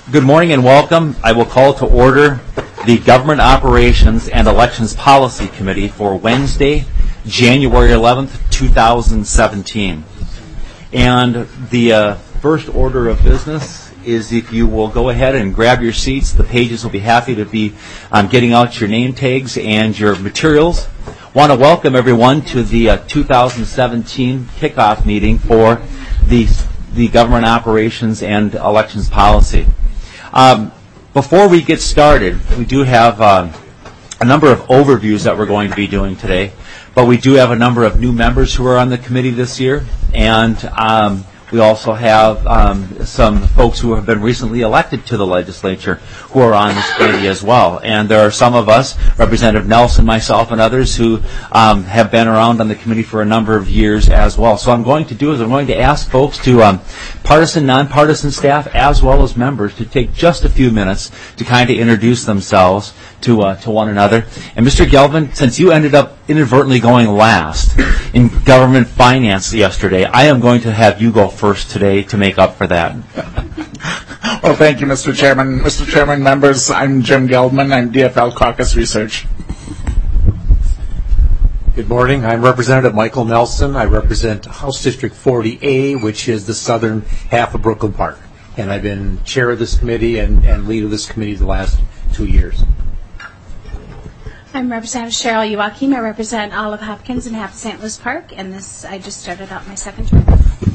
Good morning and welcome. I will call to order the Government Operations and Elections Policy Committee for Wednesday, January 11th, 2017. And the first order of business is if you will go ahead and grab your seats. The pages will be happy to be getting out your name tags and your materials. Want to welcome everyone to the 2017 kickoff meeting for the Government Operations and Elections Policy. Before we get started, we do have a number of overviews that we're going to be doing today, but we do have a number of new members who are on the committee this year, and we also have some folks who have been recently elected to the legislature who are on this committee as well. And there are some of us, Representative Nelson, myself, and others, who have been around on the committee for a number of years as well. So what I'm going to do is I'm going to ask folks to, partisan, nonpartisan staff, as well as members, to take just a few minutes to kind of introduce themselves to one another. And Mr. Gelvin, since you ended up inadvertently going last in government finance yesterday, I am going to have you go first today to make up for that. Well, thank you, Mr. Chairman. Mr. Chairman, members, I'm Jim Geldman. I'm DFL Caucus Research. Good morning. I'm Representative Michael Nelson. I represent House District 40A, which is the southern half of Brooklyn Park. And I've been chair of this committee and lead of this committee the last 2 years. I'm Representative Cheryl Joachim. I represent Olive Hopkins and half of St. Louis Park, and I just started out my second term.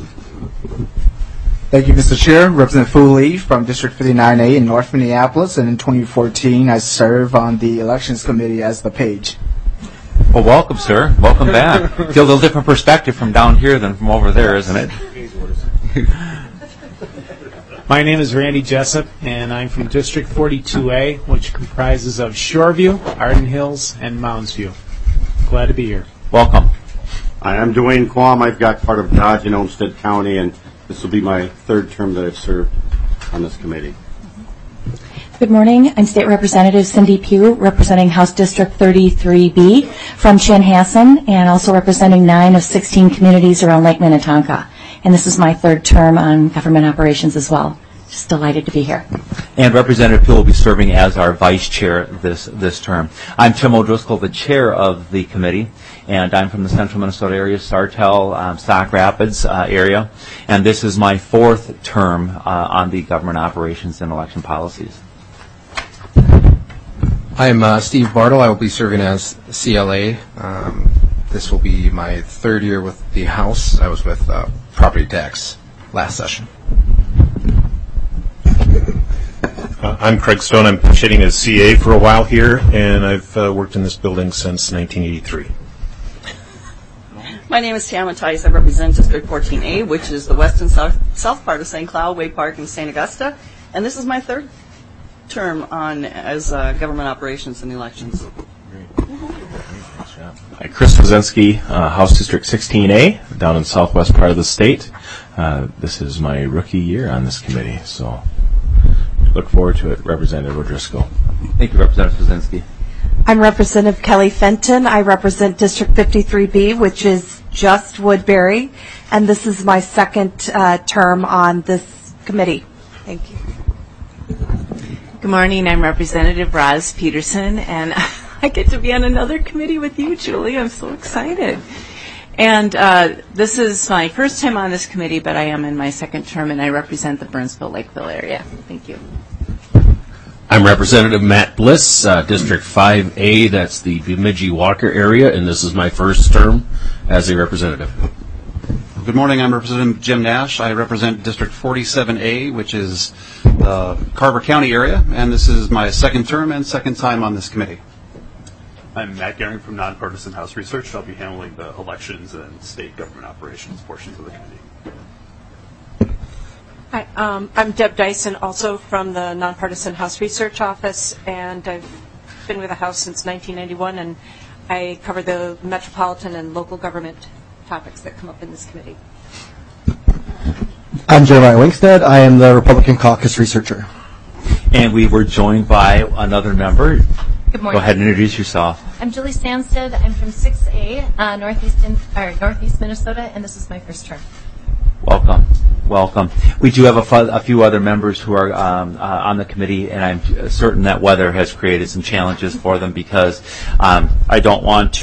Thank you, Mr. Chair. Representative Fu Lee from District 59A in North Minneapolis, and in 2014 I serve on the Elections Committee as the page. Well, welcome, sir. Welcome back. Feel a little different perspective from down here than from over there, isn't it? My name is Randy Jessup, and I'm from District 42A, which comprises of Shoreview, Arden Hills, and Mounds View. Glad to be here. Welcome. Hi, I'm Dwayne Quam. I've got part of Dodge and Olmsted County, and this will be my third term that I've served on this committee. Good morning. I'm State Representative Cindy Pugh, representing House District 33B from Chanhassen, and also representing 9 of 16 communities around Lake Minnetonka. And this is my third term on government operations as well. Just delighted to be here. And Representative Pugh will be serving as our vice chair this term. I'm Tim O'Driscoll, the chair of the committee, and I'm from the central Minnesota area, Sartell, Stock Rapids area, and this is my fourth term on the government operations and election policies. I'm Steve Bartle. I will be serving as CLA. This will be my third year with the House. I was with property tax last session. I'm Craig Stone. I'm pitching as CA for a while here, and I've worked in this building since 1983. My name is Tamma Tice. I represent District 14A, which is the west and south part of St. Cloud, Way Park, and St. Augusta. And this is my third term on as government operations and elections. Hi, Chris Wazenski, House District 16A, down in the southwest part of the state. This is my rookie year on this committee, so look forward to it. Representative O'Driscoll. Thank you, Representative Wazenski. I'm Representative Kelly Fenton. I represent District 53B, which is just Woodbury, and this is my second term on this committee. Thank you. Good morning. I'm Representative Roz Peterson, and I get to be on another committee with you, Julie. I'm so excited. And this is my first time on this committee, but I am in my second term, and I represent the Burnsville-Lakeville area. Thank you. I'm Representative Matt Bliss, District 5A. That's the Bemidji-Walker area, and this is my first term as a representative. Good morning. I'm Representative Jim Nash. I represent District 47A, which is the Carver County area, and this is my second term and second time on this committee. I'm Matt Gehring from Nonpartisan House Research. I'll be handling the elections and state government operations portions of the committee. Hi, I'm Deb Dyson, also from the Nonpartisan House Research Office, and I've been with the House since 1991, and I cover the metropolitan and local government topics that come up in this committee. I'm Jeremiah Winkstead. I am the Republican Caucus Researcher. And we were joined by another member. Good morning. Go ahead and introduce yourself. I'm Julie Stanstead. I'm from 6A, Northeast Minnesota, and this is my first term. Welcome. We do have a few other members who are on the committee, and I'm certain that weather has created some challenges for them because I don't want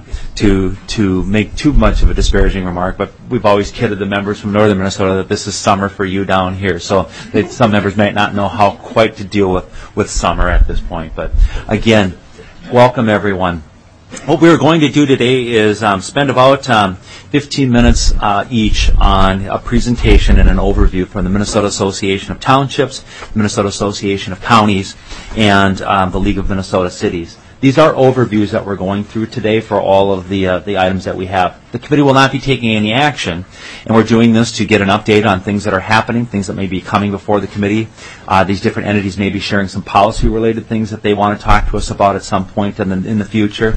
to make too much of a disparaging remark, but we've always kidded the members from northern Minnesota that this is summer for you down here. So some members might not know how quite to deal with summer at this point. But again, welcome everyone. What we're going to do today is spend about 15 minutes each on a presentation and an overview from the Minnesota Association of Townships, the Minnesota Association of Counties, and the League of Minnesota Cities. These are overviews that we're going through today for all of the items that we have. The committee will not be taking any action, and we're doing this to get an update on things that are happening, things that may be coming before the committee. These different entities may be sharing some policy-related things that they want to talk to us about at some point in the future.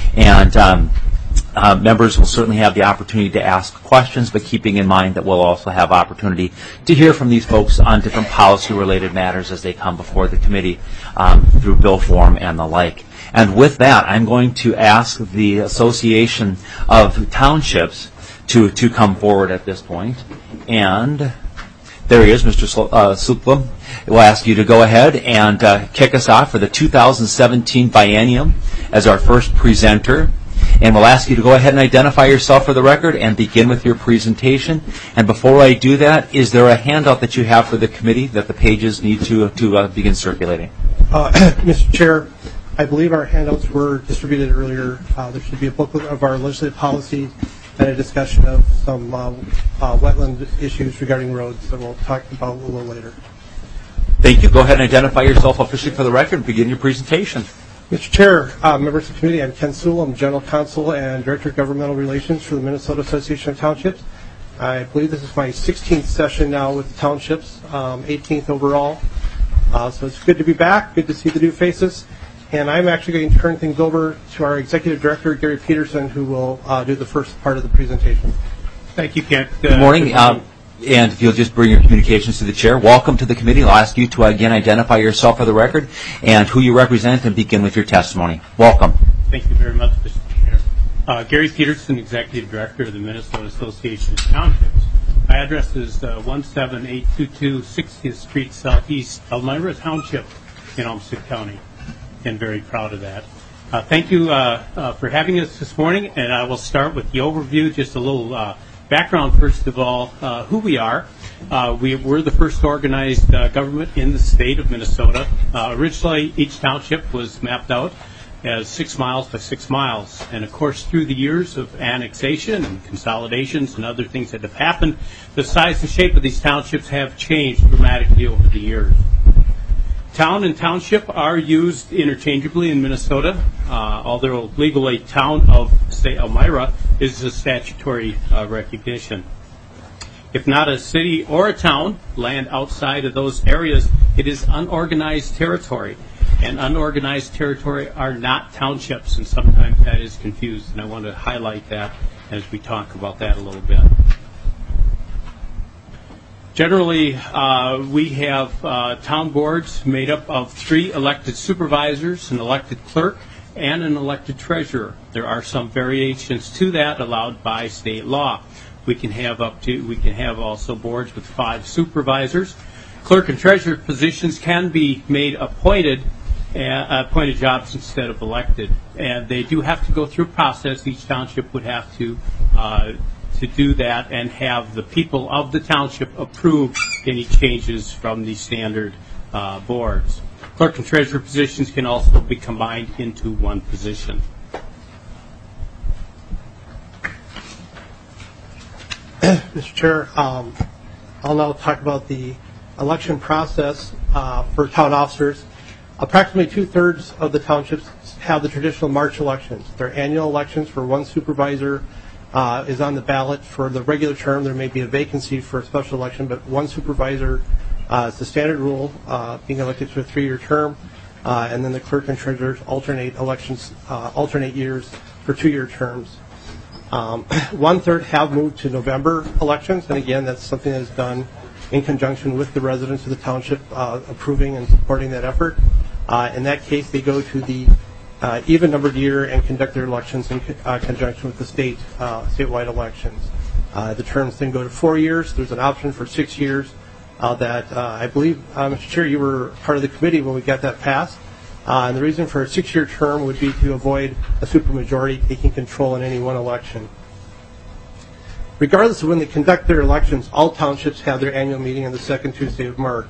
And members will certainly have the opportunity to ask questions, but keeping in mind that we'll also have opportunity to hear from these folks on different policy-related matters as they come before the committee through bill form and the like. And with that, I'm going to ask the Association of Townships to come forward at this point. And there he is, Mr. Suplam. We'll ask you to go ahead and kick us off for the 2017 biennium as our first presenter. And we'll ask you to go ahead and identify yourself for the record and begin with your presentation. And before I do that, is there a handout that you have for the committee that the pages need to begin circulating? Mr. Chair, I believe our handouts were distributed earlier. There should be a booklet of our legislative policy and a discussion of some wetland issues regarding roads that we'll talk about a little later. Thank you. Go ahead and identify yourself officially for the record and begin your presentation. Mr. Chair, members of the committee, I'm Ken Sewell. I'm General Counsel and Director of Governmental Relations for the Minnesota Association of Townships. I believe this is my 16th session now with the townships, 18th overall. So it's good to be back, good to see the new faces. And I'm actually going to turn things over to our Executive Director, Gary Peterson, who will do the first part of the presentation. Thank you, Ken. Good morning. And if you'll just bring your communications to the chair. Welcome to the committee. I'll ask you to again identify yourself for the record and who you represent and begin with your testimony. Welcome. Thank you very much, Mr. Chair. Gary Peterson, Executive Director of the Minnesota Association of Townships. My address is 17822 60th Street Southeast, Elmira Township in Olmsted County, and very proud of that. Thank you for having us this morning, and I will start with the overview, just a little background, first of all, who we are. We're the first organized government in the state of Minnesota. Originally, each township was mapped out as 6 miles by 6 miles. And, of course, through the years of annexation and consolidations and other things that have happened, the size and shape of these townships have changed dramatically over the years. Town and township are used interchangeably in Minnesota, although legally town of, say, Elmira is a statutory recognition. If not a city or a town, land outside of those areas, it is unorganized territory. And unorganized territory are not townships, and sometimes that is confused, and I want to highlight that as we talk about that a little bit. Generally, we have town boards made up of 3 elected supervisors, an elected clerk, and an elected treasurer. There are some variations to that allowed by state law. We can have also boards with 5 supervisors. Clerk and treasurer positions can be made appointed jobs instead of elected, and they do have to go through a process. Each township would have to do that and have the people of the township approve any changes from the standard boards. Clerk and treasurer positions can also be combined into one position. Mr. Chair, I'll now talk about the election process for town officers. Approximately 2/3 of the townships have the traditional March elections. They're annual elections for 1 supervisor is on the ballot for the regular term. There may be a vacancy for a special election, but 1 supervisor is the standard rule, being elected to a 3-year term, and then the clerk and treasurers alternate years for 2-year terms. 1/3 have moved to November elections, and again, that's something that is done in conjunction with the residents of the township approving and supporting that effort. In that case, they go to the even-numbered year and conduct their elections in conjunction with the statewide elections. The terms then go to 4 years. There's an option for 6 years that I believe, Mr. Chair, you were part of the committee when we got that passed. And the reason for a 6-year term would be to avoid a supermajority taking control in any one election. Regardless of when they conduct their elections, all townships have their annual meeting on the second Tuesday of March.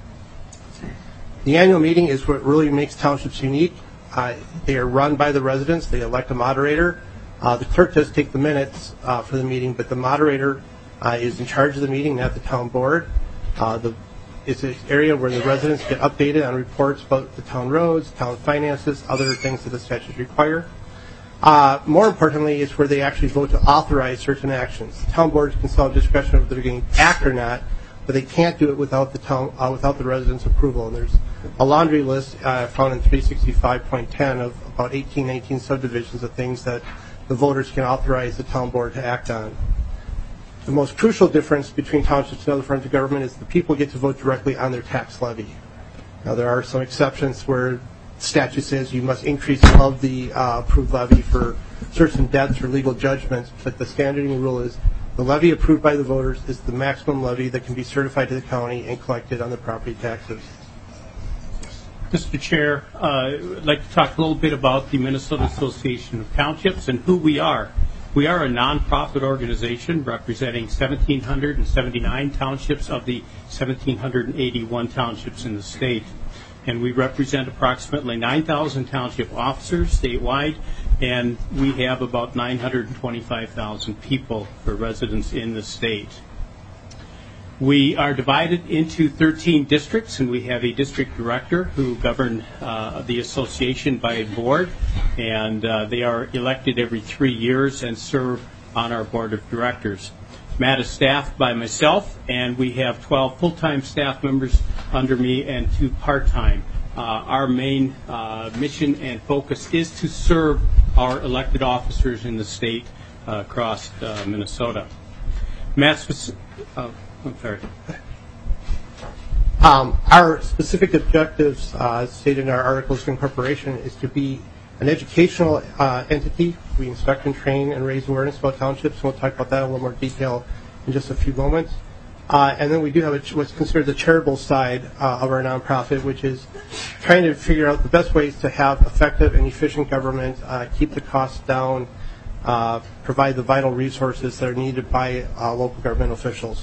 The annual meeting is what really makes townships unique. They are run by the residents. They elect a moderator. The clerk does take the minutes for the meeting, but the moderator is in charge of the meeting, not the town board. It's an area where the residents get updated on reports about the town roads, town finances, other things that the statutes require. More importantly, it's where they actually vote to authorize certain actions. The town boards can still have discretion of whether they're going to act or not, but they can't do it without the residents' approval. And there's a laundry list found in 365.10 of about 19 subdivisions of things that the voters can authorize the town board to act on. The most crucial difference between townships and other forms of government is the people get to vote directly on their tax levy. Now, there are some exceptions where statute says you must increase above the approved levy for certain debts or legal judgments, but the standing rule is the levy approved by the voters is the maximum levy that can be certified to the county and collected on the property taxes. Mr. Chair, I'd like to talk a little bit about the Minnesota Association of Townships and who we are. We are a nonprofit organization representing 1,779 townships of the 1,781 townships in the state. And we represent approximately 9,000 township officers statewide, and we have about 925,000 people for residents in the state. We are divided into 13 districts, and we have a district director who govern the association by a board, and they are elected every 3 years and serve on our board of directors. Matt is staffed by myself, and we have 12 full-time staff members under me and 2 part-time. Our main mission and focus is to serve our elected officers in the state across Minnesota. Our specific objectives, stated in our Articles of Incorporation, is to be an educational entity. We inspect and train and raise awareness about townships, and we'll talk about that in a little more detail in just a few moments. And then we do have what's considered the charitable side of our nonprofit, which is trying to figure out the best ways to have effective and efficient government, keep the costs down, provide the vital resources that are needed by local government officials.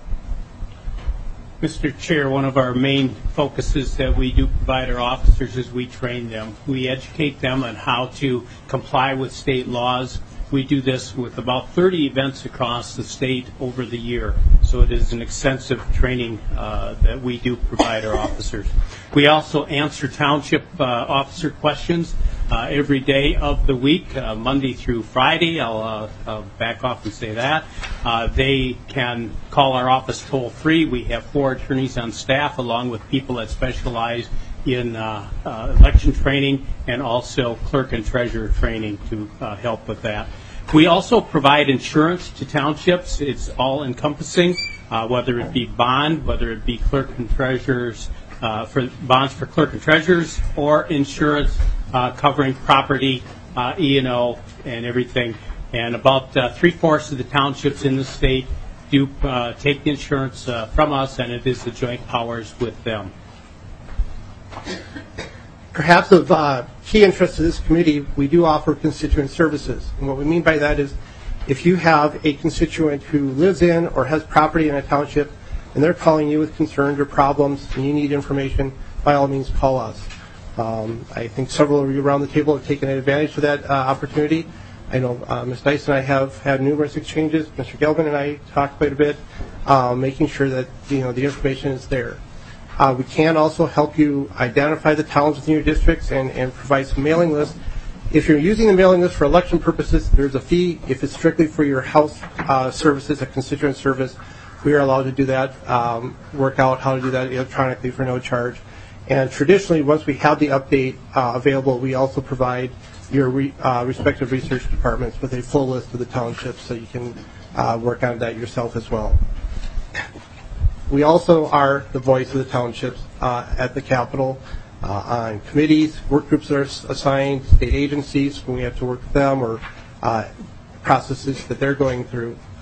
Mr. Chair, one of our main focuses that we do provide our officers is we train them. We educate them on how to comply with state laws. We do this with about 30 events across the state over the year. So it is an extensive training that we do provide our officers. We also answer township officer questions every day of the week, Monday through Friday. I'll back off and say that. They can call our office toll-free. We have 4 attorneys on staff along with people that specialize in election training and also clerk and treasurer training to help with that. We also provide insurance to townships. It's all encompassing, whether it be bond, whether it be clerk and treasurers, for bonds for clerk and treasurers, or insurance covering property, E&O, and everything. And about 3/4 of the townships in the state do take the insurance from us, and it is the joint powers with them. Perhaps of key interest to this committee, we do offer constituent services. And what we mean by that is if you have a constituent who lives in or has property in a township and they're calling you with concerns or problems and you need information, by all means call us. I think several of you around the table have taken advantage of that opportunity. I know Ms. Dyson and I have had numerous exchanges. Mr. Gelman and I talked quite a bit, making sure that the information is there. We can also help you identify the towns within your districts and provide some mailing lists. If you're using the mailing list for election purposes, there's a fee. If it's strictly for your health services, a constituent service, we are allowed to do that, work out how to do that electronically for no charge. And traditionally, once we have the update available, we also provide your respective research departments with a full list of the townships so you can work on that yourself as well. We also are the voice of the townships at the Capitol on committees, work groups that are assigned, state agencies when we have to work with them, or processes that they're going through.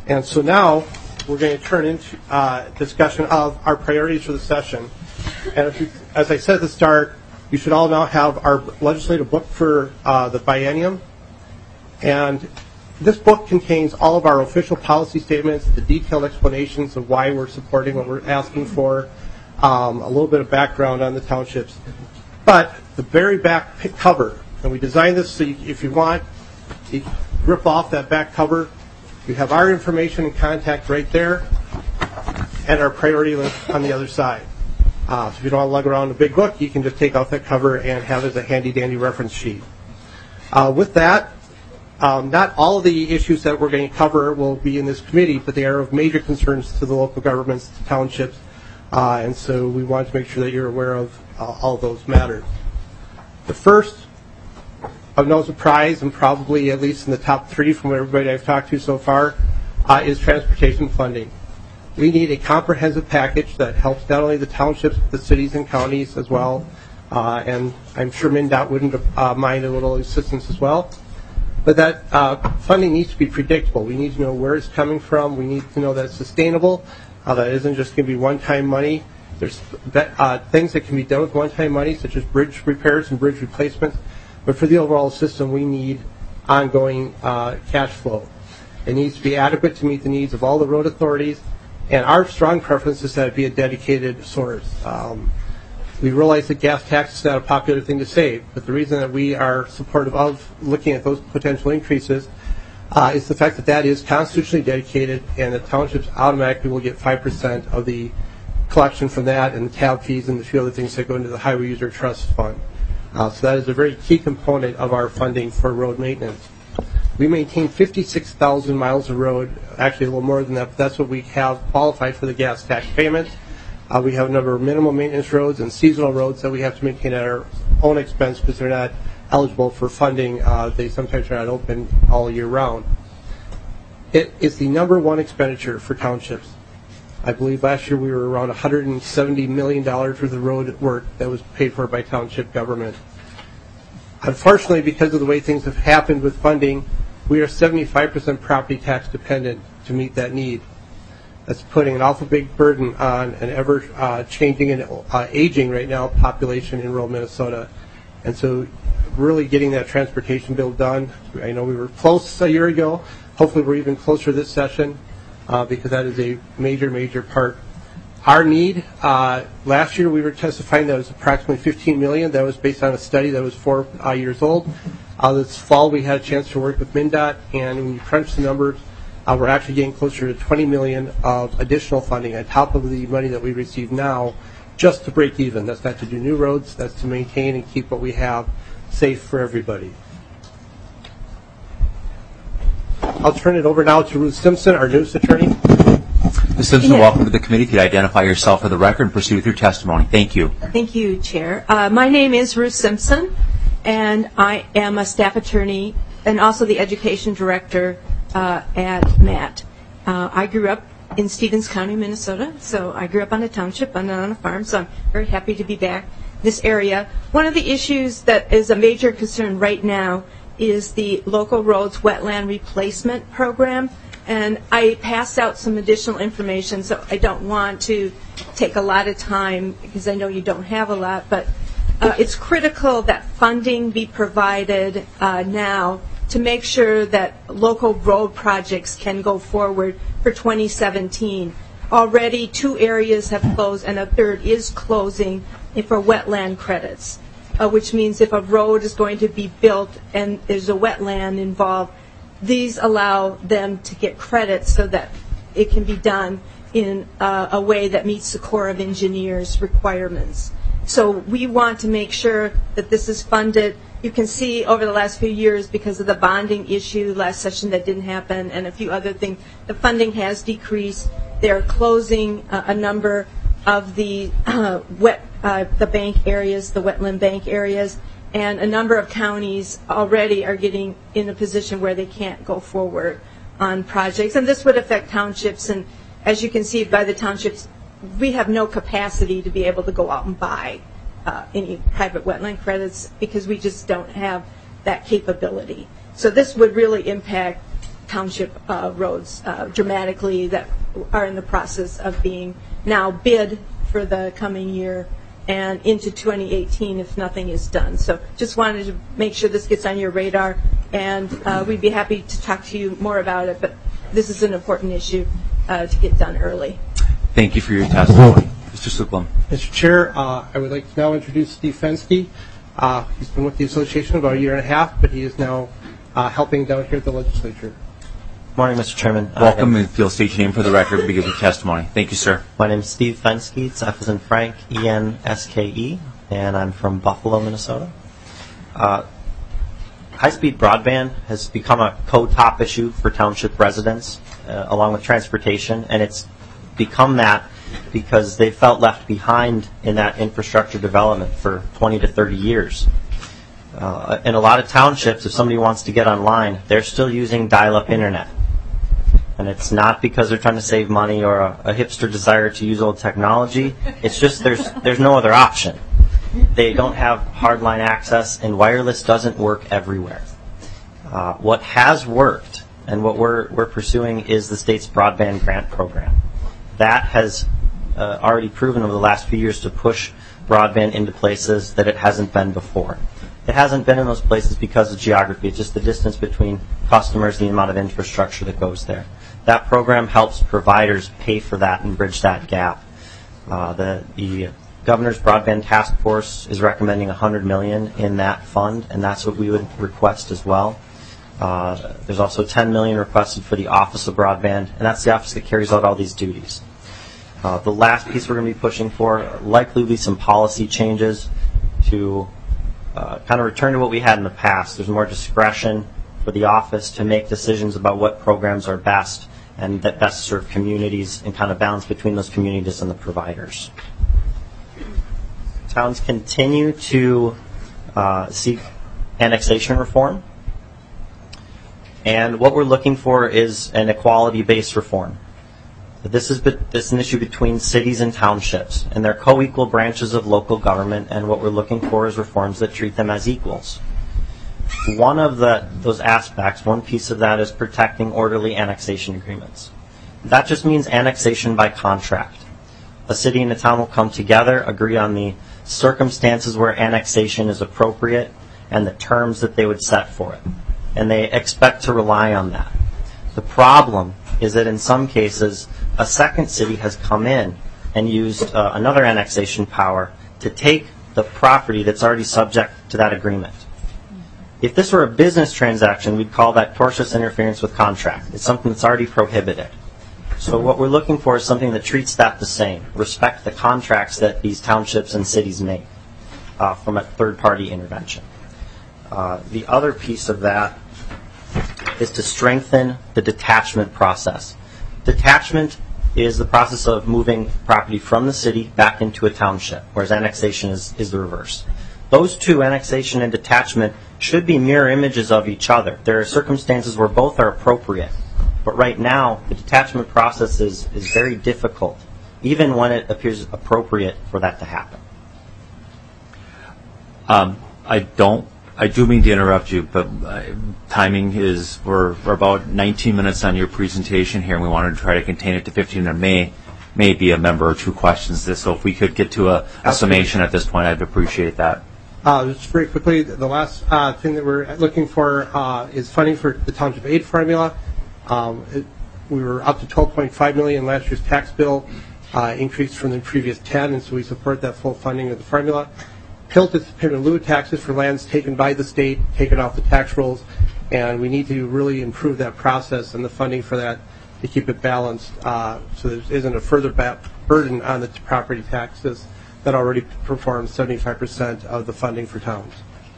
And so now we're going to turn into discussion of our priorities for the session. And as I said at the start, you should all now have our legislative book for the biennium. And this book contains all of our official policy statements, the detailed explanations of why we're supporting what we're asking for, a little bit of background on the townships. But the very back cover, and we designed this so if you want, you rip off that back cover. You have our information and contact right there, and our priority list on the other side. So if you don't want to lug around a big book, you can just take off that cover and have it as a handy-dandy reference sheet. With that, not all of the issues that we're going to cover will be in this committee, but they are of major concerns to the local governments, to townships, and so we want to make sure that you're aware of all those matters. The first, of no surprise, and probably at least in the top 3 from everybody I've talked to so far, is transportation funding. We need a comprehensive package that helps not only the townships, but the cities and counties as well, and I'm sure MnDOT wouldn't mind a little assistance as well. But that funding needs to be predictable. We need to know where it's coming from. We need to know that it's sustainable, that isn't just going to be one-time money. There's things that can be done with one-time money, such as bridge repairs and bridge replacements. But for the overall system, we need ongoing cash flow. It needs to be adequate to meet the needs of all the road authorities, and our strong preference is that it be a dedicated source. We realize that gas tax is not a popular thing to say, but the reason that we are supportive of looking at those potential increases is the fact that that is constitutionally dedicated, and the townships automatically will get 5% of the collection from that, and the tab fees and a few other things that go into the Highway User Trust Fund. So that is a very key component of our funding for road maintenance. We maintain 56,000 miles of road, actually a little more than that, but that's what we have qualified for the gas tax payments. We have a number of minimal maintenance roads and seasonal roads that we have to maintain at our own expense because they're not eligible for funding. They sometimes are not open all year round. It is the number 1 expenditure for townships. I believe last year we were around $170 million worth of road work that was paid for by township government. Unfortunately, because of the way things have happened with funding, we are 75% property tax dependent to meet that need. That's putting an awful big burden on an ever-changing and aging right now population in rural Minnesota. And so really getting that transportation bill done, I know we were close a year ago. Hopefully we're even closer this session because that is a major, major part. Our need, last year we were testifying that it was approximately $15 million. That was based on a study that was 4 years old. This fall we had a chance to work with MnDOT, and when you crunch the numbers, we're actually getting closer to $20 million of additional funding on top of the money that we receive now just to break even. That's not to do new roads, that's to maintain and keep what we have safe for everybody. I'll turn it over now to Ruth Simpson, our newest attorney. Ms. Simpson, welcome to the committee. Could you identify yourself for the record and proceed with your testimony? Thank you. Thank you, Chair. My name is Ruth Simpson, and I am a staff attorney and also the education director at MAT. I grew up in Stevens County, Minnesota, so I grew up on a township and on a farm, so I'm very happy to be back in this area. One of the issues that is a major concern right now is the local roads wetland replacement program, and I passed out some additional information, so I don't want to take a lot of time because I know you don't have a lot, but it's critical that funding be provided now to make sure that local road projects can go forward for 2017. Already 2 areas have closed and a third is closing for wetland credits, which means if a road is going to be built and there's a wetland involved, these allow them to get credit so that it can be done in a way that meets the Corps of Engineers requirements. So we want to make sure that this is funded. You can see over the last few years, because of the bonding issue last session that didn't happen and a few other things, the funding has decreased. They're closing a number of the bank areas, the wetland bank areas, and a number of counties already are getting in a position where they can't go forward on projects. And this would affect townships, and as you can see by the townships, we have no capacity to be able to go out and buy any private wetland credits because we just don't have that capability. So this would really impact township roads dramatically that are in the process of being now bid for the coming year and into 2018 if nothing is done. So just wanted to make sure this gets on your radar, and we'd be happy to talk to you more about it, but this is an important issue to get done early. Thank you for your testimony. Mr. Suklum. Mr. Chair, I would like to now introduce Steve Fenske. He's been with the association about a year and a half, but he is now helping down here at the legislature. Morning, Mr. Chairman. Welcome, and feel state your name for the record and begin your testimony. Thank you, sir. My name is Steve Fenske. It's F as in Frank, E-N-S-K-E, and I'm from Buffalo, Minnesota. High-speed broadband has become a co-top issue for township residents, along with transportation, and it's become that because they felt left behind in that infrastructure development for 20 to 30 years. In a lot of townships, if somebody wants to get online, they're still using dial-up internet. And it's not because they're trying to save money or a hipster desire to use old technology. It's just there's no other option. They don't have hardline access, and wireless doesn't work everywhere. What has worked and what we're pursuing is the state's broadband grant program. That has already proven over the last few years to push broadband into places that it hasn't been before. It hasn't been in those places because of geography. It's just the distance between customers and the amount of infrastructure that goes there. That program helps providers pay for that and bridge that gap. The Governor's Broadband Task Force is recommending $100 million in that fund, and that's what we would request as well. There's also $10 million requested for the Office of Broadband, and that's the office that carries out all these duties. The last piece we're going to be pushing for likely will be some policy changes to kind of return to what we had in the past. There's more discretion for the office to make decisions about what programs are best and that best serve communities, and kind of balance between those communities and the providers. Towns continue to seek annexation reform, and what we're looking for is an equality-based reform. This is an issue between cities and townships, and they're co-equal branches of local government, and what we're looking for is reforms that treat them as equals. One of those aspects, one piece of that is protecting orderly annexation agreements. That just means annexation by contract. A city and a town will come together, agree on the circumstances where annexation is appropriate, and the terms that they would set for it. And they expect to rely on that. The problem is that in some cases, a second city has come in and used another annexation power to take the property that's already subject to that agreement. If this were a business transaction, we'd call that tortious interference with contract. It's something that's already prohibited. So what we're looking for is something that treats that the same, respect the contracts that these townships and cities make from a third-party intervention. The other piece of that is to strengthen the detachment process. Detachment is the process of moving property from the city back into a township, whereas annexation is the reverse. Those two, annexation and detachment, should be mirror images of each other. There are circumstances where both are appropriate, but right now the detachment process is very difficult, even when it appears appropriate for that to happen. I do mean to interrupt you, but timing is, we're about 19 minutes on your presentation here, and we wanted to try to contain it to 15. There may be a member or two questions. So if we could get to a summation at this point, I'd appreciate that. Just very quickly, the last thing that we're looking for is funding for the township aid formula. We were up to $12.5 million last year's tax bill, increased from the previous 10, and so we support that full funding of the formula. PILT is payment in lieu of taxes for lands taken by the state, taken off the tax rolls, and we need to really improve that process and the funding for that to keep it balanced so there isn't a further burden on the property taxes that already perform 75% of the funding for towns.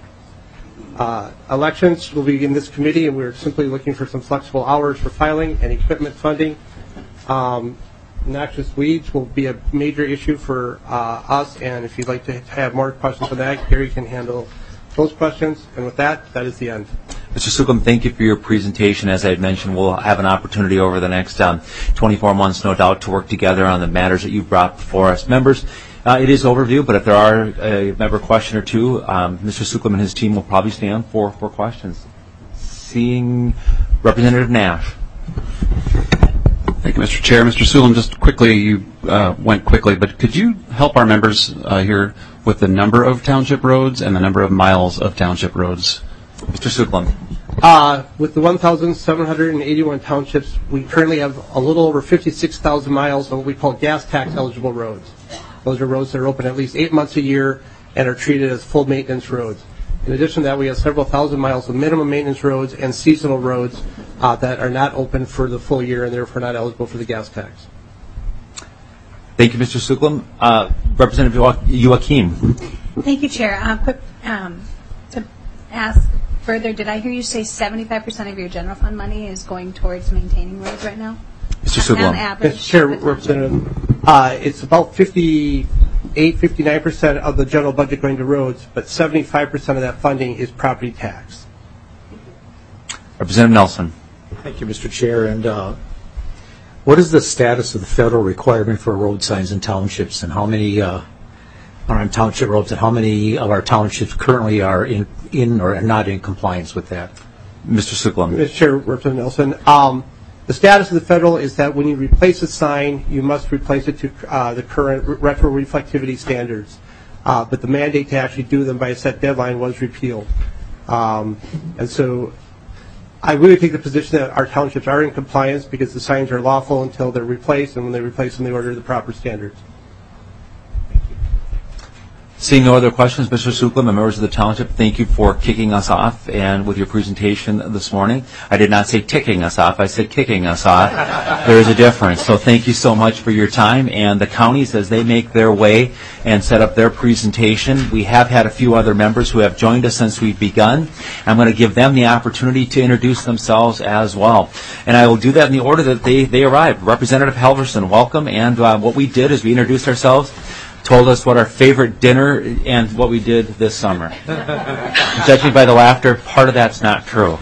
Elections will be in this committee, and we're simply looking for some flexible hours for filing and equipment funding. Noxious weeds will be a major issue for us, and if you'd like to have more questions on that, Gary can handle those questions. And with that, that is the end. Mr. Suklum, thank you for your presentation. As I had mentioned, we'll have an opportunity over the next 24 months, no doubt, to work together on the matters that you brought before us. Members, it is overview, but if there are a member question or two, Mr. Suklum and his team will probably stand for questions. Seeing Representative Nash. Thank you, Mr. Chair. Mr. Sulin, just quickly, you went quickly, but could you help our members here with the number of township roads and the number of miles of township roads? Mr. Suklin. With the 1,781 townships, we currently have a little over 56,000 miles of what we call gas tax eligible roads. Those are roads that are open at least 8 months a year and are treated as full maintenance roads. In addition to that, we have several thousand miles of minimum maintenance roads and seasonal roads that are not open for the full year and therefore not eligible for the gas tax. Thank you, Mr. Suklin. Representative Joachim. Thank you, Chair. Quick, to ask further, did I hear you say 75% of your general fund money is going towards maintaining roads right now? Mr. Suklin. On average? Mr. Chair, Representative, it's about 59% of the general budget going to roads, but 75% of that funding is property tax. Representative Nelson. Thank you, Mr. Chair. And what is the status of the federal requirement for road signs in townships, and how many are on township roads, and how many of our townships currently are in or not in compliance with that? Mr. Suklin. Mr. Chair, Representative Nelson, the status of the federal is that when you replace a sign, you must replace it to the current retroreflectivity standards. But the mandate to actually do them by a set deadline was repealed. And so I really take the position that our townships are in compliance because the signs are lawful until they're replaced, and when they replace them, they order the proper standards. Seeing no other questions, Mr. Suklin and members of the township, thank you for kicking us off and with your presentation this morning. I did not say ticking us off, I said kicking us off. There is a difference. So thank you so much for your time. And the counties, as they make their way and set up their presentation, we have had a few other members who have joined us since we've begun. I'm going to give them the opportunity to introduce themselves as well. And I will do that in the order that they arrived. Representative Halverson, welcome. And what we did is we introduced ourselves, told us what our favorite dinner and what we did this summer. Judging by the laughter, part of that's not true.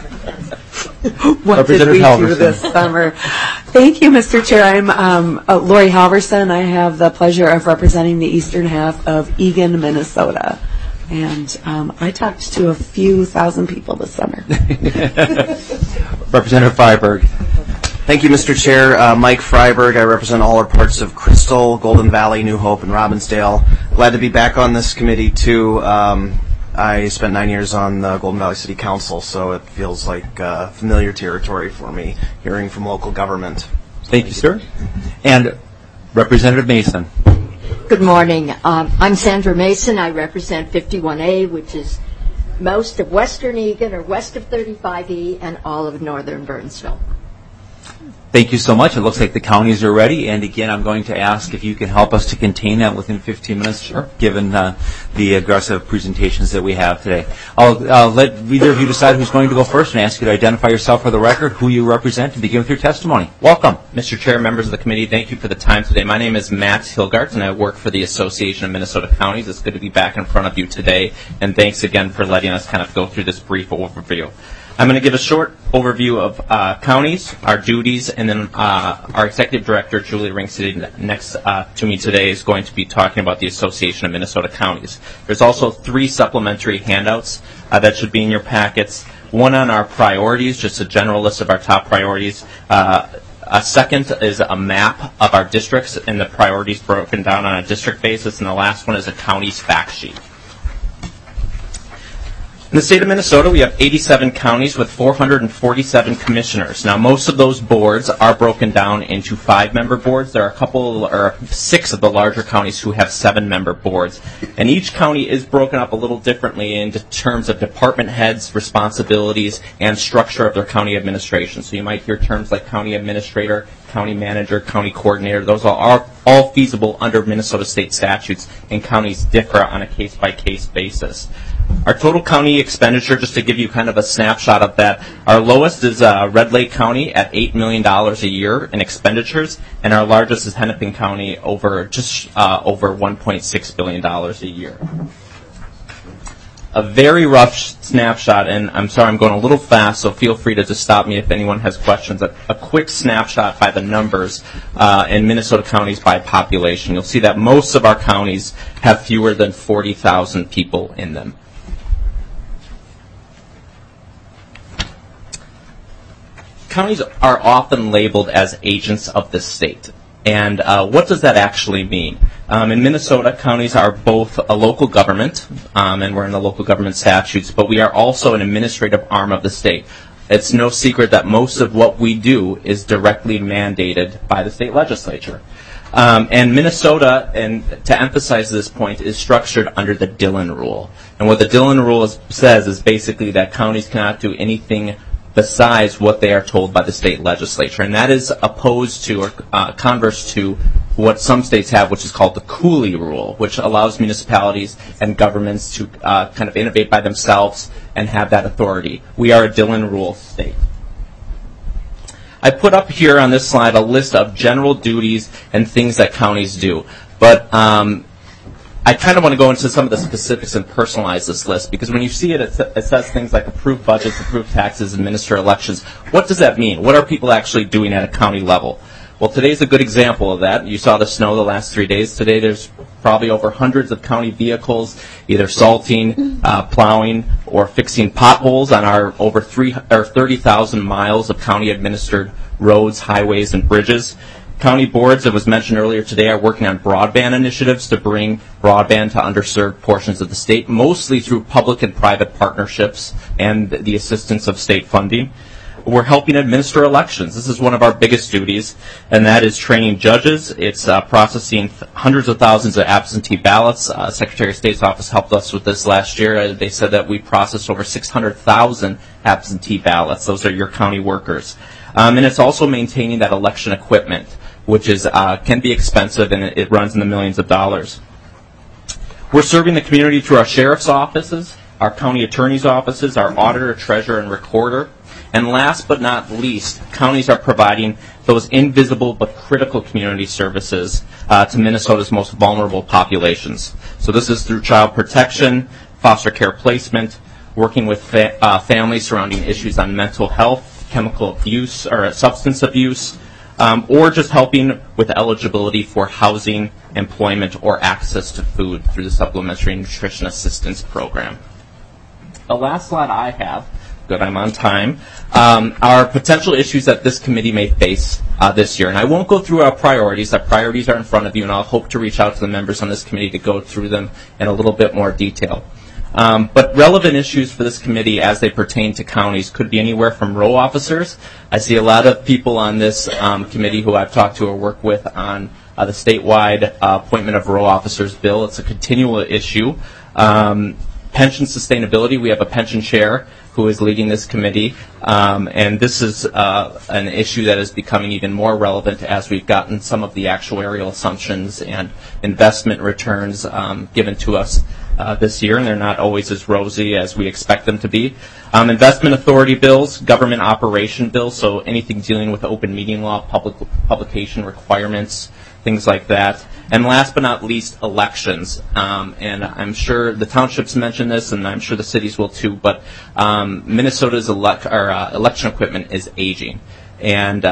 What did we do this summer? Thank you, Mr. Chair. I'm Lori Halverson. I have the pleasure of representing the eastern half of Eagan, Minnesota. And I talked to a few thousand people this summer. Representative Freiberg. Thank you, Mr. Chair. Mike Freiberg. I represent all our parts of Crystal, Golden Valley, New Hope, and Robbinsdale. Glad to be back on this committee, too. I spent 9 years on the Golden Valley City Council, so it feels like familiar territory for me, hearing from local government. Thank you, sir. And Representative Mason. Good morning. I'm Sandra Mason. I represent 51A, which is most of western Eagan, or west of 35E, and all of northern Burnsville. Thank you so much. It looks like the counties are ready. And again, I'm going to ask if you can help us to contain that within 15 minutes, sure, given the aggressive presentations that we have today. I'll let either of you decide who's going to go first and ask you to identify yourself for the record, who you represent, and begin with your testimony. Welcome. Mr. Chair, members of the committee, thank you for the time today. My name is Matt Hilgart, and I work for the Association of Minnesota Counties. It's good to be back in front of you today, and thanks again for letting us kind of go through this brief overview. I'm going to give a short overview of counties, our duties, and then our Executive Director, Julie Ring, sitting next to me today, is going to be talking about the Association of Minnesota Counties. There's also 3 supplementary handouts that should be in your packets. One on our priorities, just a general list of our top priorities. A second is a map of our districts and the priorities broken down on a district basis. And the last one is a county's fact sheet. In the state of Minnesota, we have 87 counties with 447 commissioners. Now, most of those boards are broken down into 5-member boards. There are 6 of the larger counties who have 7-member boards. And each county is broken up a little differently in terms of department heads, responsibilities, and structure of their county administration. So you might hear terms like county administrator, county manager, county coordinator. Those are all feasible under Minnesota state statutes, and counties differ on a case-by-case basis. Our total county expenditure, just to give you kind of a snapshot of that, our lowest is Red Lake County at $8 million a year in expenditures, and our largest is Hennepin County over $1.6 billion a year. A very rough snapshot, and I'm sorry I'm going a little fast, so feel free to just stop me if anyone has questions. A quick snapshot by the numbers in Minnesota counties by population. You'll see that most of our counties have fewer than 40,000 people in them. counties are often labeled as agents of the state. And what does that actually mean? In Minnesota, counties are both a local government, and we're in the local government statutes, but we are also an administrative arm of the state. It's no secret that most of what we do is directly mandated by the state legislature. And Minnesota, and to emphasize this point, is structured under the Dillon Rule. And what the Dillon Rule says is basically that counties cannot do anything besides what they are told by the state legislature. And that is opposed to, or converse to, what some states have, which is called the Cooley Rule, which allows municipalities and governments to kind of innovate by themselves and have that authority. We are a Dillon Rule state. I put up here on this slide a list of general duties and things that counties do. But I kind of want to go into some of the specifics and personalize this list, because when you see it, it says things like approve budgets, approve taxes, administer elections. What does that mean? What are people actually doing at a county level? Well, today's a good example of that. You saw the snow the last 3 days. Today there's probably over hundreds of county vehicles either salting, plowing, or fixing potholes on our over 30,000 miles of county-administered roads, highways, and bridges. County boards, that was mentioned earlier today, are working on broadband initiatives to bring broadband to underserved portions of the state, mostly through public and private partnerships and the assistance of state funding. We're helping administer elections. This is one of our biggest duties, and that is training judges. It's processing hundreds of thousands of absentee ballots. Secretary of State's office helped us with this last year. They said that we processed over 600,000 absentee ballots. Those are your county workers. And it's also maintaining that election equipment, which is can be expensive, and it runs in the millions of dollars. We're serving the community through our sheriff's offices, our county attorney's offices, our auditor, treasurer, and recorder. And last but not least, counties are providing those invisible but critical community services to Minnesota's most vulnerable populations. So this is through child protection, foster care placement, working with families surrounding issues on mental health, chemical abuse, or substance abuse, or just helping with eligibility for housing, employment, or access to food through the Supplementary Nutrition Assistance Program. The last slide I have, good, I'm on time, are potential issues that this committee may face this year. And I won't go through our priorities. Our priorities are in front of you, and I'll hope to reach out to the members on this committee to go through them in a little bit more detail. But relevant issues for this committee as they pertain to counties could be anywhere from row officers. I see a lot of people on this committee who I've talked to or worked with on the statewide appointment of row officers bill. It's a continual issue. Pension sustainability, we have a pension chair who is leading this committee, and this is an issue that is becoming even more relevant as we've gotten some of the actuarial assumptions and investment returns given to us this year, and they're not always as rosy as we expect them to be. Investment authority bills, government operation bills, so anything dealing with open meeting law, publication requirements, things like that. And last but not least, elections. And I'm sure the townships mentioned this, and I'm sure the cities will too, but Minnesota's election equipment is aging. And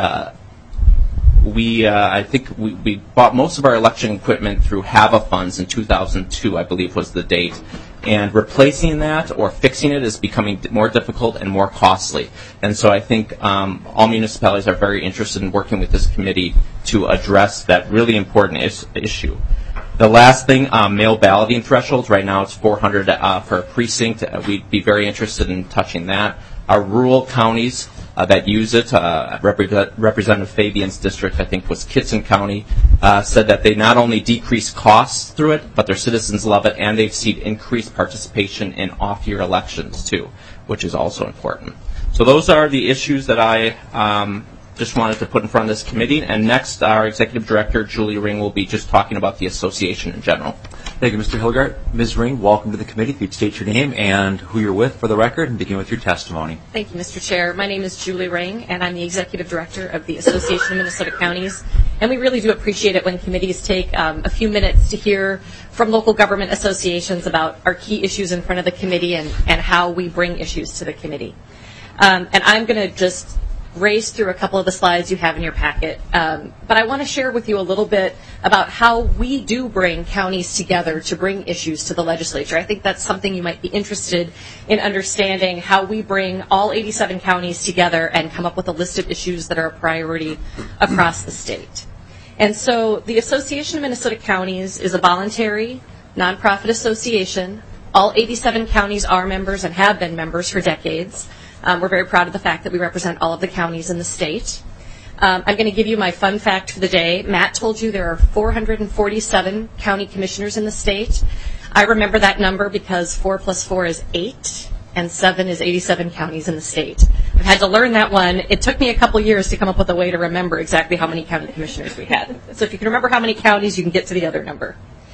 I think we bought most of our election equipment through HAVA funds in 2002, I believe was the date. And replacing that or fixing it is becoming more difficult and more costly. And so I think all municipalities are very interested in working with this committee to address that really important issue. The last thing, mail balloting thresholds. Right now it's 400 for a precinct. We'd be very interested in touching that. Our rural counties that use it, Representative Fabian's district, I think was Kitson County, said that they not only decrease costs through it, but their citizens love it, and they've seen increased participation in off-year elections too, which is also important. So those are the issues that I just wanted to put in front of this committee. And next, our Executive Director, Julie Ring, will be just talking about the association in general. Thank you, Mr. Hilgart. Ms. Ring, welcome to the committee. If you'd state your name and who you're with for the record and begin with your testimony. Thank you, Mr. Chair. My name is Julie Ring, and I'm the Executive Director of the Association of Minnesota Counties. And we really do appreciate it when committees take a few minutes to hear from local government associations about our key issues in front of the committee and how we bring issues to the committee. And I'm going to just race through a couple of the slides you have in your packet, but I want to share with you a little bit about how we do bring counties together to bring issues to the legislature. I think that's something you might be interested in understanding, how we bring all 87 counties together and come up with a list of issues that are a priority across the state. And so the Association of Minnesota Counties is a voluntary, nonprofit association. All 87 counties are members and have been members for decades. We're very proud of the fact that we represent all of the counties in the state. I'm going to give you my fun fact for the day. Matt told you there are 447 county commissioners in the state. I remember that number because 4 plus 4 is 8, and 7 is 87 counties in the state. I've had to learn that one. It took me a couple years to come up with a way to remember exactly how many county commissioners we had. So if you can remember how many counties, you can get to the other number.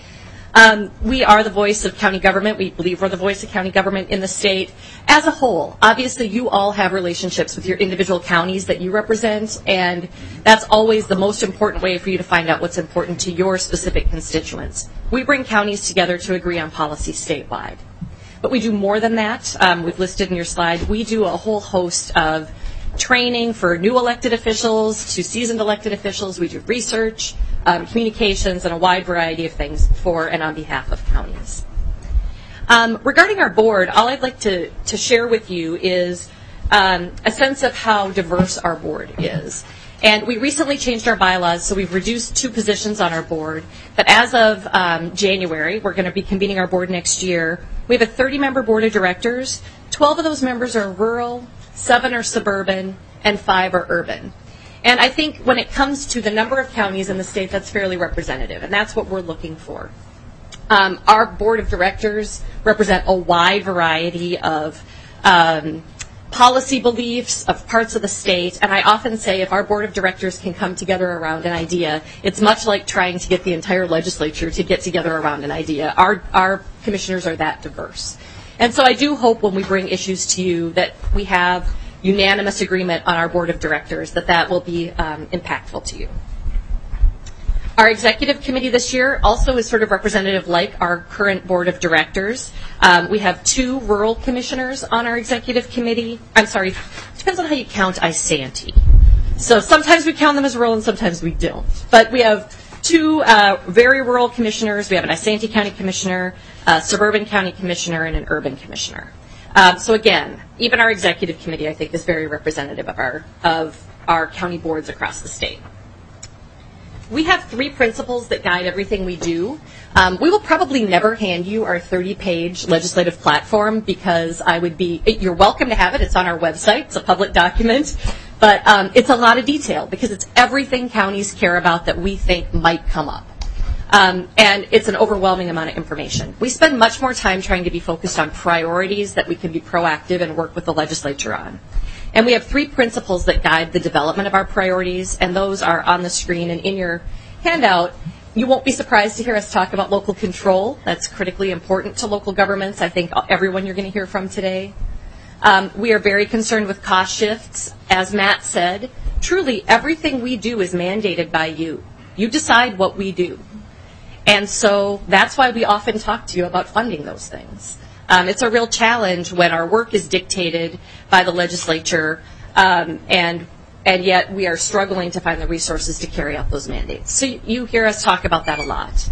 We are the voice of county government. We believe we're the voice of county government in the state as a whole. Obviously, you all have relationships with your individual counties that you represent, and that's always the most important way for you to find out what's important to your specific constituents. We bring counties together to agree on policy statewide. But we do more than that. We've listed in your slide. We do a whole host of training for new elected officials to seasoned elected officials. We do research, communications, and a wide variety of things for and on behalf of counties. Regarding our board, all I'd like to share with you is a sense of how diverse our board is. And we recently changed our bylaws, so we've reduced 2 positions on our board. But as of January, we're going to be convening our board next year. We have a 30-member board of directors. 12 of those members are rural, 7 are suburban, and 5 are urban. And I think when it comes to the number of counties in the state, that's fairly representative, and that's what we're looking for. Our board of directors represent a wide variety of policy beliefs of parts of the state, and I often say if our board of directors can come together around an idea, it's much like trying to get the entire legislature to get together around an idea. Our commissioners are that diverse. And so I do hope when we bring issues to you that we have unanimous agreement on our board of directors, that will be impactful to you. Our executive committee this year also is sort of representative like our current board of directors. We have 2 rural commissioners on our executive committee. I'm sorry, depends on how you count Isanti. So sometimes we count them as rural and sometimes we don't. But we have 2 very rural commissioners. We have an Isanti County commissioner, a suburban county commissioner, and an urban commissioner. So again, even our executive committee, I think, is very representative of our county boards across the state. We have 3 principles that guide everything we do. We will probably never hand you our 30-page legislative platform because you're welcome to have it. It's on our website. It's a public document. But it's a lot of detail because it's everything counties care about that we think might come up. And it's an overwhelming amount of information. We spend much more time trying to be focused on priorities that we can be proactive and work with the legislature on. And we have 3 principles that guide the development of our priorities, and those are on the screen and in your handout. You won't be surprised to hear us talk about local control. That's critically important to local governments. I think everyone you're going to hear from today. We are very concerned with cost shifts. As Matt said, truly everything we do is mandated by you. You decide what we do. And so that's why we often talk to you about funding those things. It's a real challenge when our work is dictated by the legislature, and yet we are struggling to find the resources to carry out those mandates. So you hear us talk about that a lot.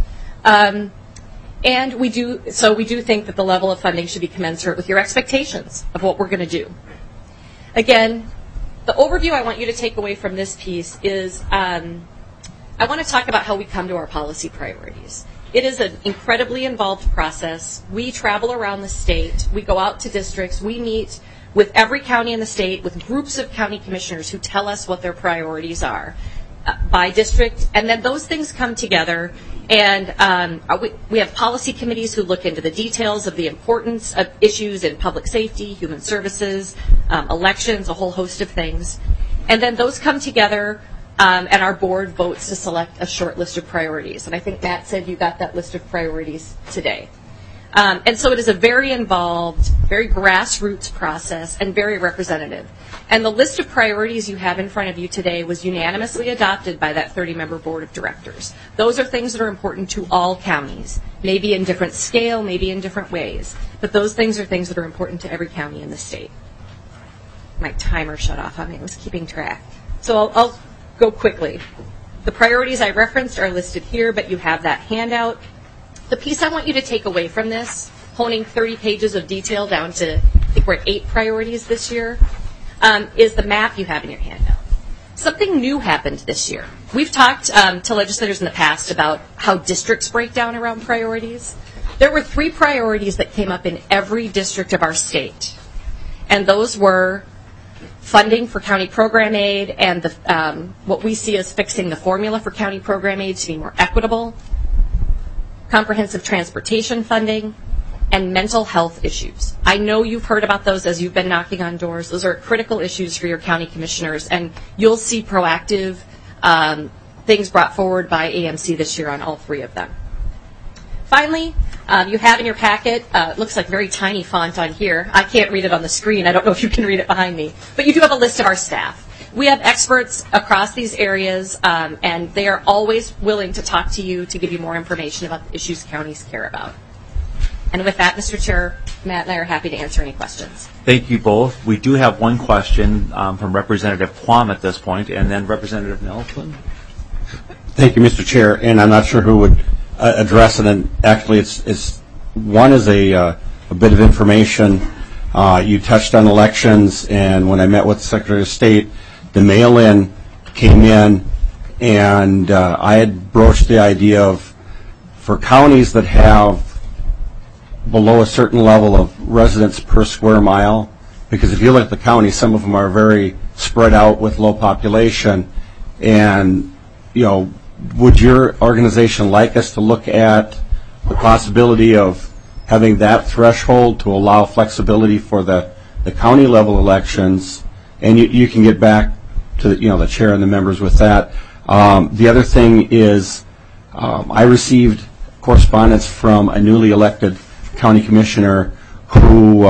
And we do think that the level of funding should be commensurate with your expectations of what we're going to do. Again, the overview I want you to take away from this piece is I want to talk about how we come to our policy priorities. It is an incredibly involved process. We travel around the state. We go out to districts. We meet with every county in the state, with groups of county commissioners who tell us what their priorities are by district. And then those things come together. And we have policy committees who look into the details of the importance of issues in public safety, human services, elections, a whole host of things. And then those come together. And our board votes to select a short list of priorities. And I think Matt said you got that list of priorities today. And so it is a very involved, very grassroots process and very representative. And the list of priorities you have in front of you today was unanimously adopted by that 30-member board of directors. Those are things that are important to all counties, maybe in different scale, maybe in different ways. But those things are things that are important to every county in the state. my timer shut off on me. I was keeping track. So I'll go quickly. The priorities I referenced are listed here, but you have that handout. The piece I want you to take away from this, honing 30 pages of detail down to, I think we're at 8 priorities this year, is the map you have in your handout. Something new happened this year. We've talked to legislators in the past about how districts break down around priorities. There were 3 priorities that came up in every district of our state, and those were funding for county program aid and what we see as fixing the formula for county program aid to be more equitable, comprehensive transportation funding, and mental health issues. I know you've heard about those as you've been knocking on doors. Those are critical issues for your county commissioners, and you'll see proactive things brought forward by AMC this year on all 3 of them. Finally, you have in your packet, it looks like very tiny font on here. I can't read it on the screen. I don't know if you can read it behind me. But you do have a list of our staff. We have experts across these areas, and they are always willing to talk to you to give you more information about the issues counties care about. And with that, Mr. Chair, Matt and I are happy to answer any questions. Thank you both. We do have one question from Representative Quam at this point, and then Representative Nelson. Thank you, Mr. Chair. And I'm not sure who would address it. And actually, it's one is a bit of information. You touched on elections, and when I met with the Secretary of State, the mail-in came in, and I had broached the idea of, for counties that have below a certain level of residents per square mile, because if you look at the county, some of them are very spread out with low population, and, would your organization like us to look at the possibility of having that threshold to allow flexibility for the county level elections? And you can get back to the chair and the members with that. The other thing is I received correspondence from a newly elected county commissioner who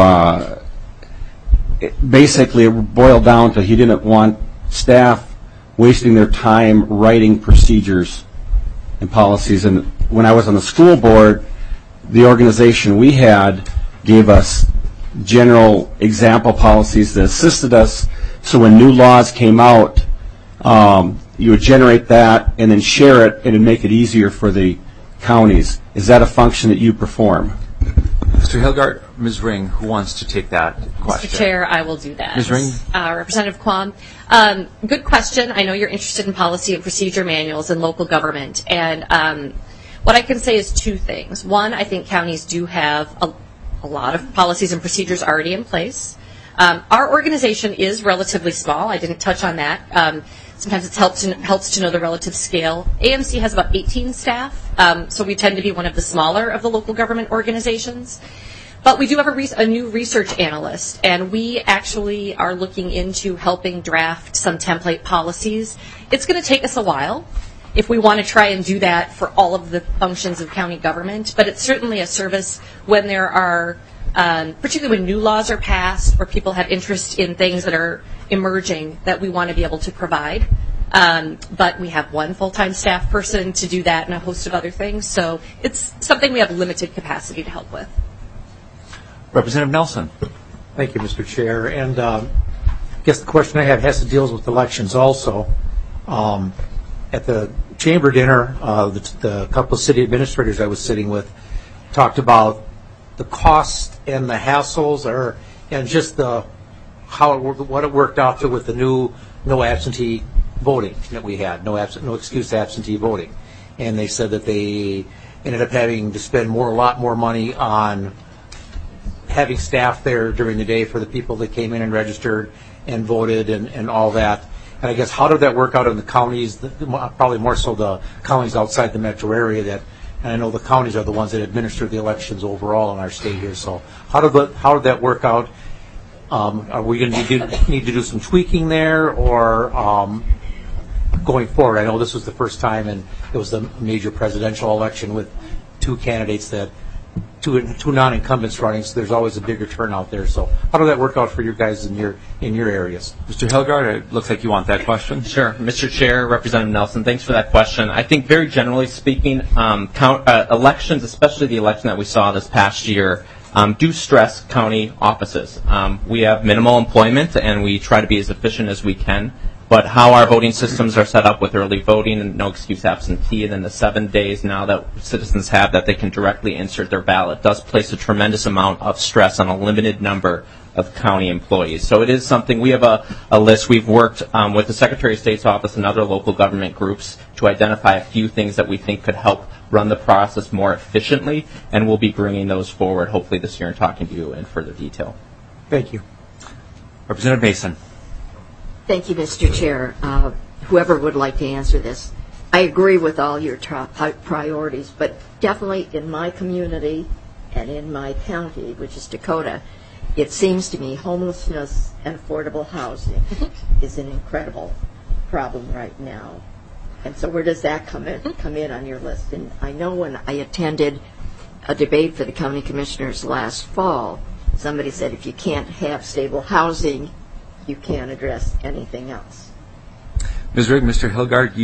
basically boiled down to he didn't want staff wasting their time writing procedures and policies. And when I was on the school board, the organization we had gave us general example policies that assisted us. So when new laws came out, you would generate that and then share it, and it'd make it easier for the counties. Is that a function that you perform? Mr. Hilgard, Ms. Ring, who wants to take that question? Mr. Chair, I will do that. Ms. Ring? Representative Quam, good question. I know you're interested in policy and procedure manuals in local government. And what I can say is 2 things. One, I think counties do have a lot of policies and procedures already in place. Our organization is relatively small. I didn't touch on that. Sometimes it helps to know the relative scale. AMC has about 18 staff, so we tend to be one of the smaller of the local government organizations. But we do have a new research analyst, and we actually are looking into helping draft some template policies. It's going to take us a while if we want to try and do that for all of the functions of county government, but it's certainly a service when there are, particularly when new laws are passed or people have interest in things that are emerging, that we want to be able to provide. But we have one full-time staff person to do that and a host of other things, so it's something we have limited capacity to help with. Representative Nelson. Thank you, Mr. Chair. And I guess the question I have has to deal with elections also. At the chamber dinner, the couple of city administrators I was sitting with talked about the cost and the hassles, and just what it worked out to with the new no absentee voting that we had, no excuse absentee voting. And they said that they ended up having to spend a lot more money on having staff there during the day for the people that came in and registered and voted and all that. And I guess how did that work out in the counties, probably more so the counties outside the metro area, and I know the counties are the ones that administer the elections overall in our state here. So how did that work out? Are we going to need to do some tweaking there, or going forward? I know this was the first time, and it was the major presidential election with 2 candidates two non-incumbents running, so there's always a bigger turnout there. So how did that work out for you guys in your areas? Mr. Hilgard, it looks like you want that question. Sure. Mr. Chair, Representative Nelson, thanks for that question. I think very generally speaking, elections, especially the election that we saw this past year, do stress county offices. We have minimal employment, and we try to be as efficient as we can. But how our voting systems are set up with early voting and no excuse absentee, and then the 7 days now that citizens have that they can directly insert their ballot does place a tremendous amount of stress on a limited number of county employees. So it is something, we have a list. We've worked with the Secretary of State's office and other local government groups to identify a few things that we think could help run the process more efficiently, and we'll be bringing those forward hopefully this year and talking to you in further detail. Thank you. Representative Mason. Thank you, Mr. Chair. Whoever would like to answer this, I agree with all your priorities, but definitely in my community and in my county, which is Dakota, it seems to me homelessness and affordable housing is an incredible problem right now. And so where does that come in on your list? And I know when I attended a debate for the county commissioners last fall, somebody said if you can't have stable housing, you can't address anything else. Ms. Rigg, Mr. Hilgard,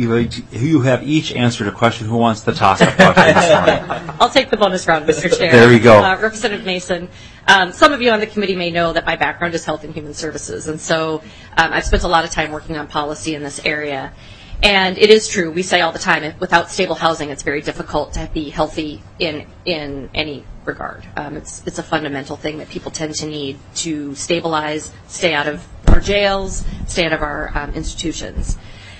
you have each answered a question. Who wants to toss a question this morning? I'll take the bonus round, Mr. Chair. There we go. Representative Mason, some of you on the committee may know that my background is health and human services, and so I've spent a lot of time working on policy in this area. And it is true, we say all the time, without stable housing, it's very difficult to be healthy in any regard. It's a fundamental thing that people tend to need to stabilize, stay out of our jails, stay out of our institutions.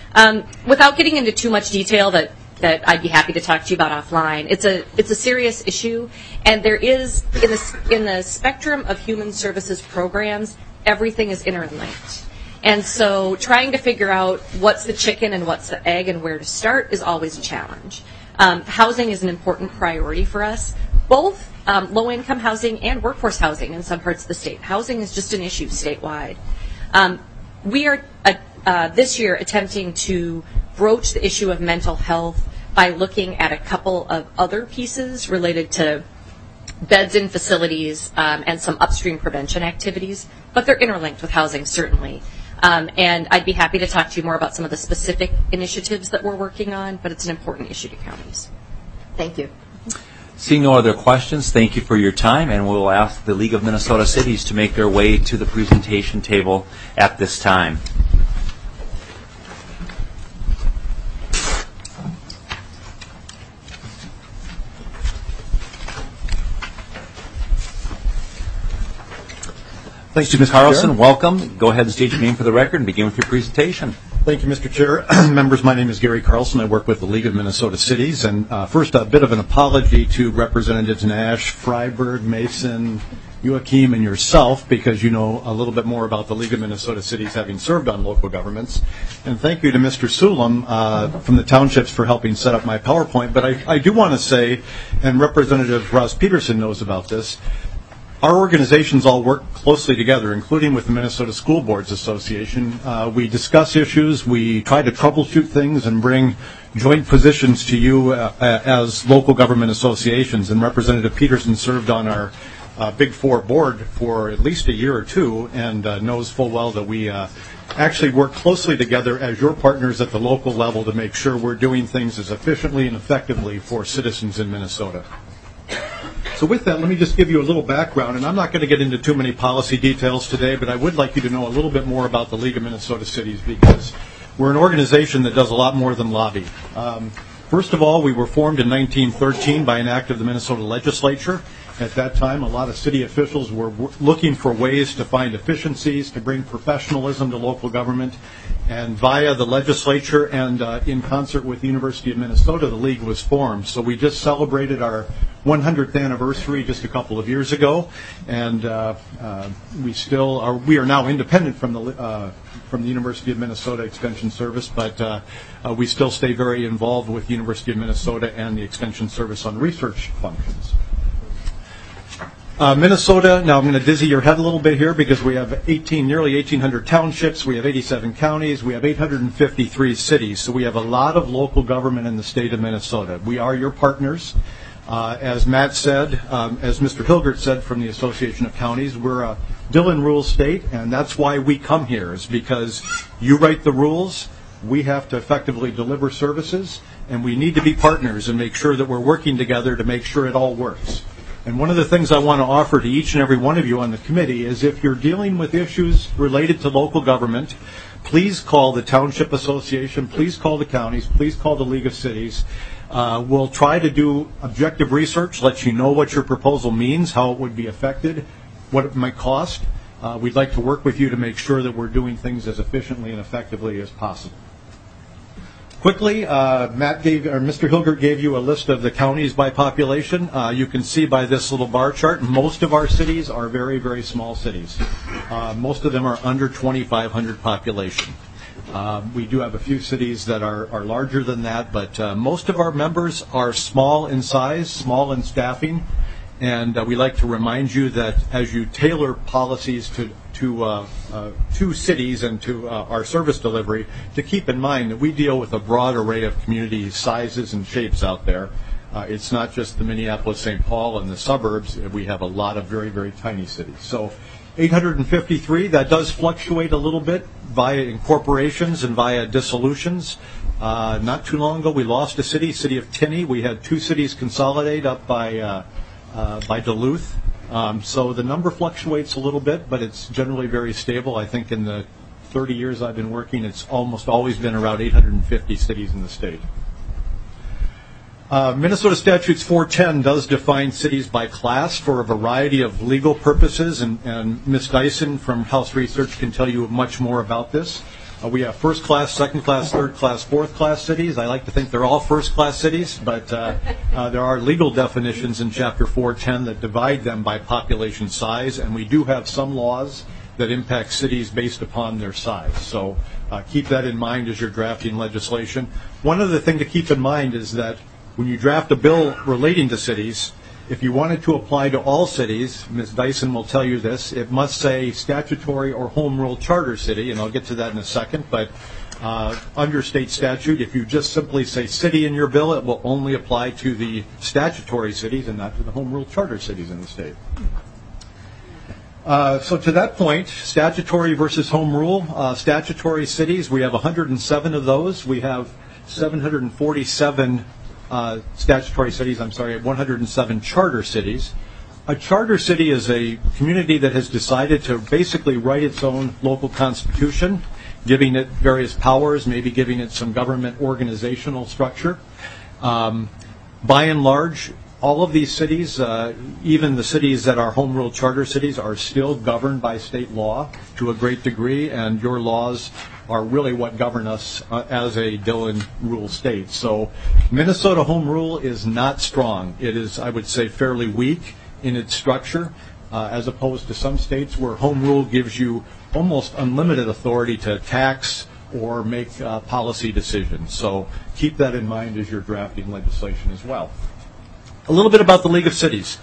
Without getting into too much detail that I'd be happy to talk to you about offline, it's a serious issue, and there is, in the spectrum of human services programs, everything is interlinked. And so trying to figure out what's the chicken and what's the egg and where to start is always a challenge. Housing is an important priority for us, both low-income housing and workforce housing in some parts of the state. Housing is just an issue statewide. We are this year attempting to broach the issue of mental health by looking at a couple of other pieces related to beds in facilities and some upstream prevention activities, but they're interlinked with housing, certainly. And I'd be happy to talk to you more about some of the specific initiatives that we're working on, but it's an important issue to counties. Thank you. Seeing no other questions, thank you for your time, and we'll ask the League of Minnesota Cities to make their way to the presentation table at this time. Thank you, Mr. Carlson, Chair. welcome. Go ahead and state your name for the record and begin with your presentation. Thank you, Mr. Chair. Members, my name is Gary Carlson. I work with the League of Minnesota Cities. And first, a bit of an apology to Representatives Nash, Freiberg, Mason, Joachim, and yourself, because you know a little bit more about the League of Minnesota Cities having served on local governments. And thank you to Mr. Sulam from the townships for helping set up my PowerPoint. But I do want to say, and Representative Ross Peterson knows about this, our organizations all work closely together, including with the Minnesota School Boards Association. We discuss issues, we try to troubleshoot things, and bring joint positions to you as local government associations. And Representative Peterson served on our Big Four board for at least a year or two, and knows full well that we actually work closely together as your partners at the local level to make sure we're doing things as efficiently and effectively for citizens in Minnesota. So with that, let me just give you a little background, and I'm not going to get into too many policy details today, but I would like you to know a little bit more about the League of Minnesota Cities, because we're an organization that does a lot more than lobby. First of all, we were formed in 1913 by an act of the Minnesota legislature. At that time, a lot of city officials were looking for ways to find efficiencies, to bring professionalism to local government. And via the legislature and in concert with the University of Minnesota, the League was formed. So we just celebrated our 100th anniversary just a couple of years ago, and we are now independent from the University of Minnesota Extension Service, but we still stay very involved with the University of Minnesota and the Extension Service on research functions. Minnesota, now I'm going to dizzy your head a little bit here because we have nearly 1,800 townships, we have 87 counties, we have 853 cities, so we have a lot of local government in the state of Minnesota. We are your partners. As Matt said, as Mr. Hilgert said from the Association of Counties, we're a Dillon Rules state, and that's why we come here, is because you write the rules, we have to effectively deliver services, and we need to be partners and make sure that we're working together to make sure it all works. And one of the things I want to offer to each and every one of you on the committee is if you're dealing with issues related to local government, please call the Township Association, please call the counties, please call the League of Cities. We'll try to do objective research, let you know what your proposal means, how it would be affected, what it might cost. We'd like to work with you to make sure that we're doing things as efficiently and effectively as possible. Quickly, Mr. Hilgert gave you a list of the counties by population. You can see by this little bar chart, most of our cities are very, very small cities. Most of them are under 2,500 population. We do have a few cities that are larger than that, but most of our members are small in size, small in staffing, and we like to remind you that as you tailor policies to cities and to our service delivery, to keep in mind that we deal with a broad array of community sizes and shapes out there. It's not just the Minneapolis, St. Paul, and the suburbs. We have a lot of very, very tiny cities. So 853, that does fluctuate a little bit via incorporations and via dissolutions. Not too long ago, we lost a city of Tinney. We had two cities consolidate up by Duluth. So the number fluctuates a little bit, but it's generally very stable. I think in the 30 years I've been working, it's almost always been around 850 cities in the state. Minnesota Statutes 410 does define cities by class for a variety of legal purposes, and Ms. Dyson from House Research can tell you much more about this. We have first class, second class, third class, fourth class cities. I like to think they're all first class cities, but there are legal definitions in Chapter 410 that divide them by population size, and we do have some laws that impact cities based upon their size. So keep that in mind as you're drafting legislation. One other thing to keep in mind is that when you draft a bill relating to cities, if you want it to apply to all cities, Ms. Dyson will tell you this, it must say statutory or home rule charter city, and I'll get to that in a second, but under state statute, if you just simply say city in your bill, it will only apply to the statutory cities and not to the home rule charter cities in the state. So to that point, statutory versus home rule, statutory cities, we have 107 of those. We have 747 statutory cities, 107 charter cities. A charter city is a community that has decided to basically write its own local constitution, giving it various powers, maybe giving it some government organizational structure. By and large, all of these cities, even the cities that are home rule charter cities, are still governed by state law to a great degree, and your laws are really what govern us as a Dillon rule state. So Minnesota home rule is not strong. It is, I would say, fairly weak in its structure, as opposed to some states where home rule gives you almost unlimited authority to tax or make policy decisions. So keep that in mind as you're drafting legislation as well. A little bit about the League of Cities.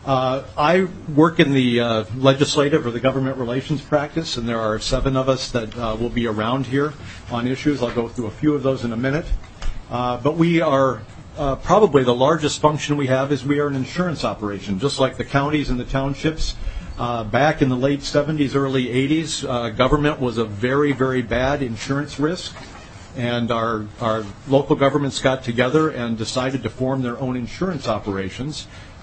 I work in the legislative or the government relations practice, and there are 7 of us that will be around here on issues. I'll go through a few of those in a minute. But we are probably the largest function we have is we are an insurance operation, just like the counties and the townships. Back in the late 70s, early 80s, government was a very, very bad insurance risk. And our local governments got together and decided to form their own insurance operations.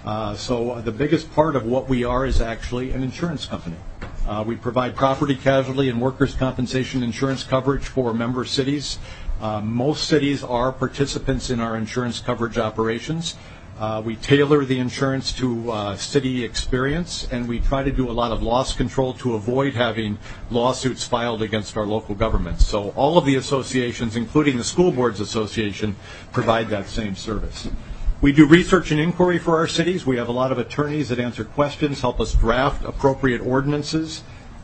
So the biggest part of what we are is actually an insurance company. We provide property, casualty, and workers' compensation insurance coverage for member cities. Most cities are participants in our insurance coverage operations. We tailor the insurance to city experience, and we try to do a lot of loss control to avoid having lawsuits filed against our local governments. So all of the associations, including the School Boards Association, provide that same service. We do research and inquiry for our cities. We have a lot of attorneys that answer questions, help us draft appropriate ordinances.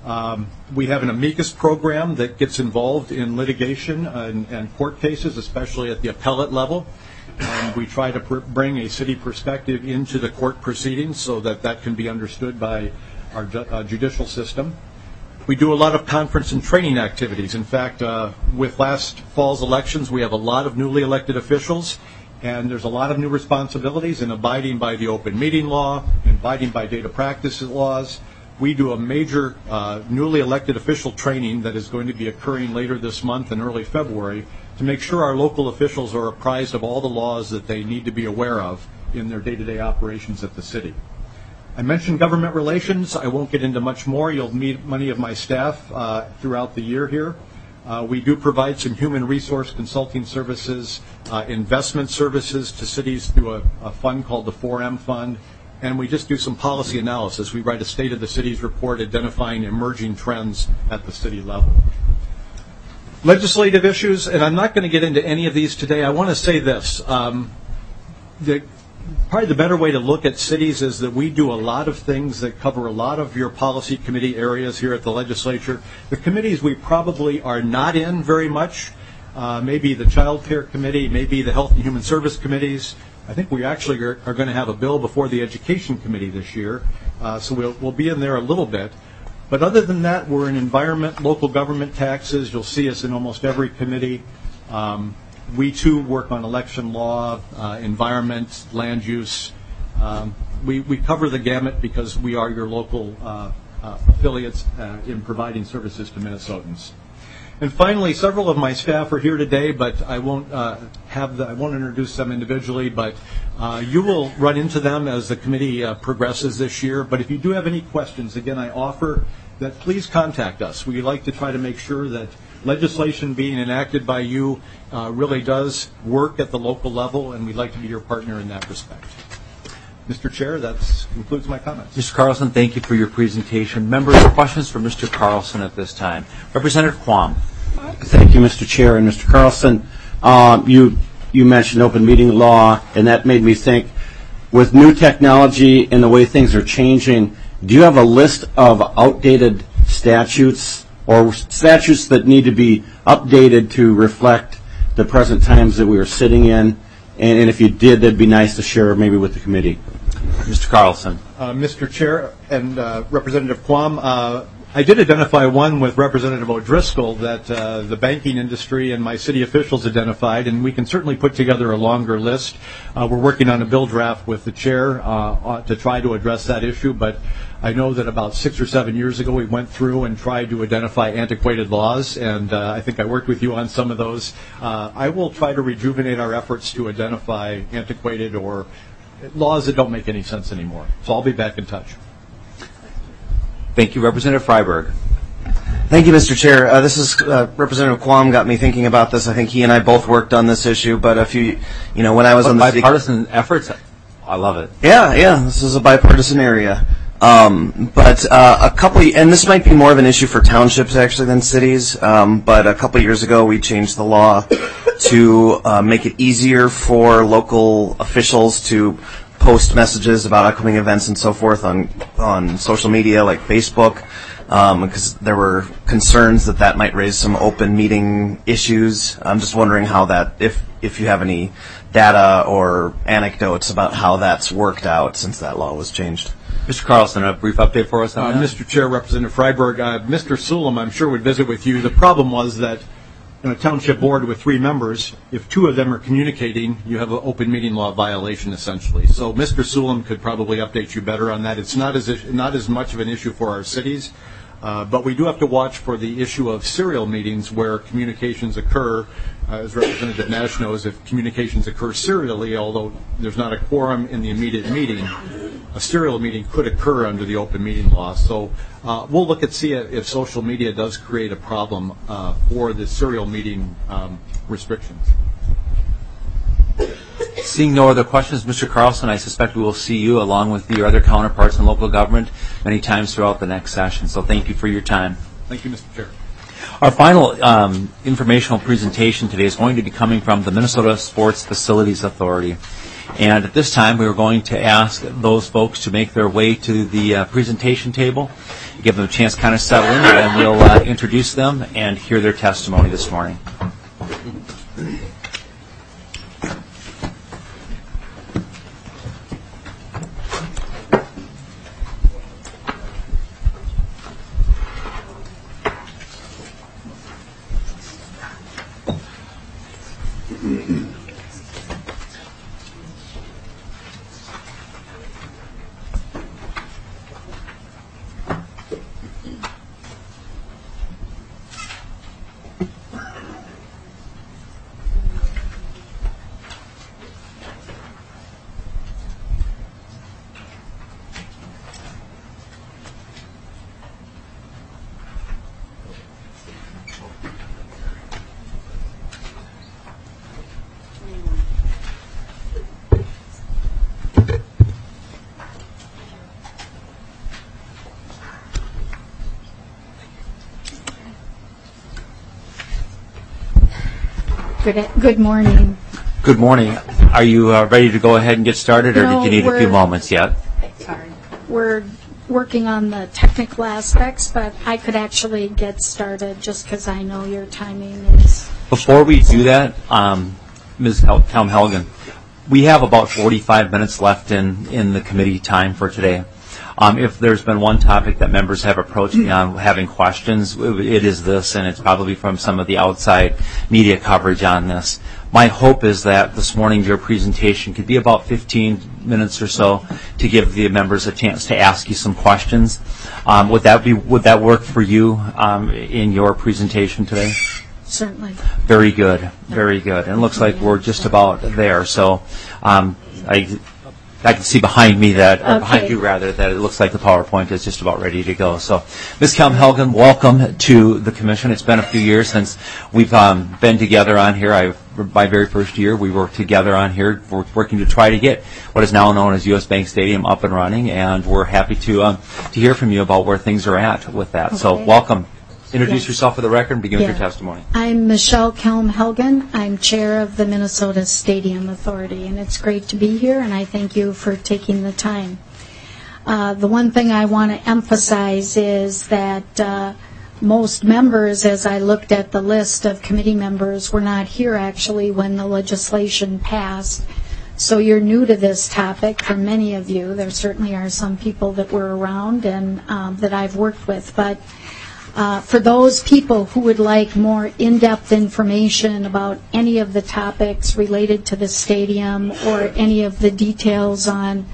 We have an amicus program that gets involved in litigation and court cases, especially at the appellate level. And we try to bring a city perspective into the court proceedings so that that can be understood by our judicial system. We do a lot of conference and training activities. In fact, with last fall's elections, we have a lot of newly elected officials, and there's a lot of new responsibilities in abiding by the open meeting law, abiding by data practices laws. We do a major newly elected official training that is going to be occurring later this month and early February to make sure our local officials are apprised of all the laws that they need to be aware of in their day-to-day operations at the city. I mentioned government relations. I won't get into much more. You'll meet many of my staff throughout the year here. We do provide some human resource consulting services, investment services to cities through a fund called the 4M Fund, and we just do some policy analysis. We write a State of the Cities report identifying emerging trends at the city level. Legislative issues, and I'm not going to get into any of these today. I want to say this. Probably the better way to look at cities is that we do a lot of things that cover a lot of your policy committee areas here at the legislature. The committees we probably are not in very much, maybe the Child Care Committee, maybe the Health and Human Service Committees. I think we actually are going to have a bill before the Education Committee this year, so we'll be in there a little bit. But other than that, we're in environment, local government taxes. You'll see us in almost every committee. We, too, work on election law, environment, land use. We cover the gamut because we are your local affiliates in providing services to Minnesotans. And finally, several of my staff are here today, but I won't introduce them individually, but you will run into them as the committee progresses this year. But if you do have any questions, again, I offer that please contact us. We like to try to make sure that legislation being enacted by you really does work at the local level, and we'd like to be your partner in that respect. Mr. Chair, that concludes my comments. Mr. Carlson, thank you for your presentation. Members, questions for Mr. Carlson at this time. Representative Quam. Thank you, Mr. Chair. And Mr. Carlson, you mentioned open meeting law, and that made me think, with new technology and the way things are changing, do you have a list of outdated statutes or statutes that need to be updated to reflect the present times that we are sitting in? And if you did, that'd be nice to share maybe with the committee. Mr. Carlson. Mr. Chair and Representative Quam, I did identify one with Representative O'Driscoll that the banking industry and my city officials identified, and we can certainly put together a longer list. We're working on a bill draft with the chair to try to address that issue, but I know that about 6 or 7 years ago we went through and tried to identify antiquated laws, and I think I worked with you on some of those. I will try to rejuvenate our efforts to identify antiquated or laws that don't make any sense anymore. So I'll be back in touch. Thank you, Representative Freiberg. Thank you, Mr. Chair. This is Representative Quam got me thinking about this. I think he and I both worked on this issue, but when I was on the bipartisan efforts, I love it. Yeah, this is a bipartisan area. But a couple, and this might be more of an issue for townships actually than cities, but a couple years ago we changed the law to make it easier for local officials to post messages about upcoming events and so forth on social media like Facebook, because there were concerns that might raise some open meeting issues. I'm just wondering how that, if you have any data or anecdotes about how that's worked out since that law was changed. Mr. Carlson, a brief update for us on that? Mr. Chair, Representative Freiberg, Mr. Sulam, I'm sure would visit with you. The problem was that in a township board with 3 members, if 2 of them are communicating, you have an open meeting law violation essentially. So Mr. Sulam could probably update you better on that. It's not as much of an issue for our cities, but we do have to watch for the issue of serial meetings where communications occur. As Representative Nash knows, if communications occur serially, although there's not a quorum in the immediate meeting, a serial meeting could occur under the open meeting law. So we'll look at see if social media does create a problem for the serial meeting restrictions. Seeing no other questions, Mr. Carlson, I suspect we will see you along with your other counterparts in local government many times throughout the next session. So thank you for your time. Thank you, Mr. Chair. Our final informational presentation today is going to be coming from the Minnesota Sports Facilities Authority. And at this time, we are going to ask those folks to make their way to the presentation table, give them a chance to kind of settle in, and we'll introduce them and hear their testimony this morning. Good morning. Good morning. Are you ready to go ahead and get started, or did you need a few moments yet? Sorry. We're working on the technical aspects, but I could actually get started just because I know your timing is... Before we do that, Ms. Kelm-Helgen, we have about 45 minutes left in the committee time for today. If there's been one topic that members have approached me on having questions, it is this, and it's probably from some of the outside media coverage on this. My hope is that this morning your presentation could be about 15 minutes or so to give the members a chance to ask you some questions. Would that work for you in your presentation today? Certainly. Very good, very good. And it looks like we're just about there. So I can see behind me behind you rather, that it looks like the PowerPoint is just about ready to go. So, Ms. Kelm-Helgen, welcome to the Commission. It's been a few years since we've been together on here. My very first year, we worked together on here, working to try to get what is now known as U.S. Bank Stadium up and running, and we're happy to hear from you about where things are at with that. Okay. So, welcome. Introduce yourself for the record and begin with your testimony. I'm Michelle Kelm-Helgen. I'm chair of the Minnesota Stadium Authority, and it's great to be here, and I thank you for taking the time. The one thing I want to emphasize is that most members, as I looked at the list of committee members, were not here actually when the legislation passed. So you're new to this topic for many of you. There certainly are some people that were around and that I've worked with, but for those people who would like more in-depth information about any of the topics related to the stadium or any of the details on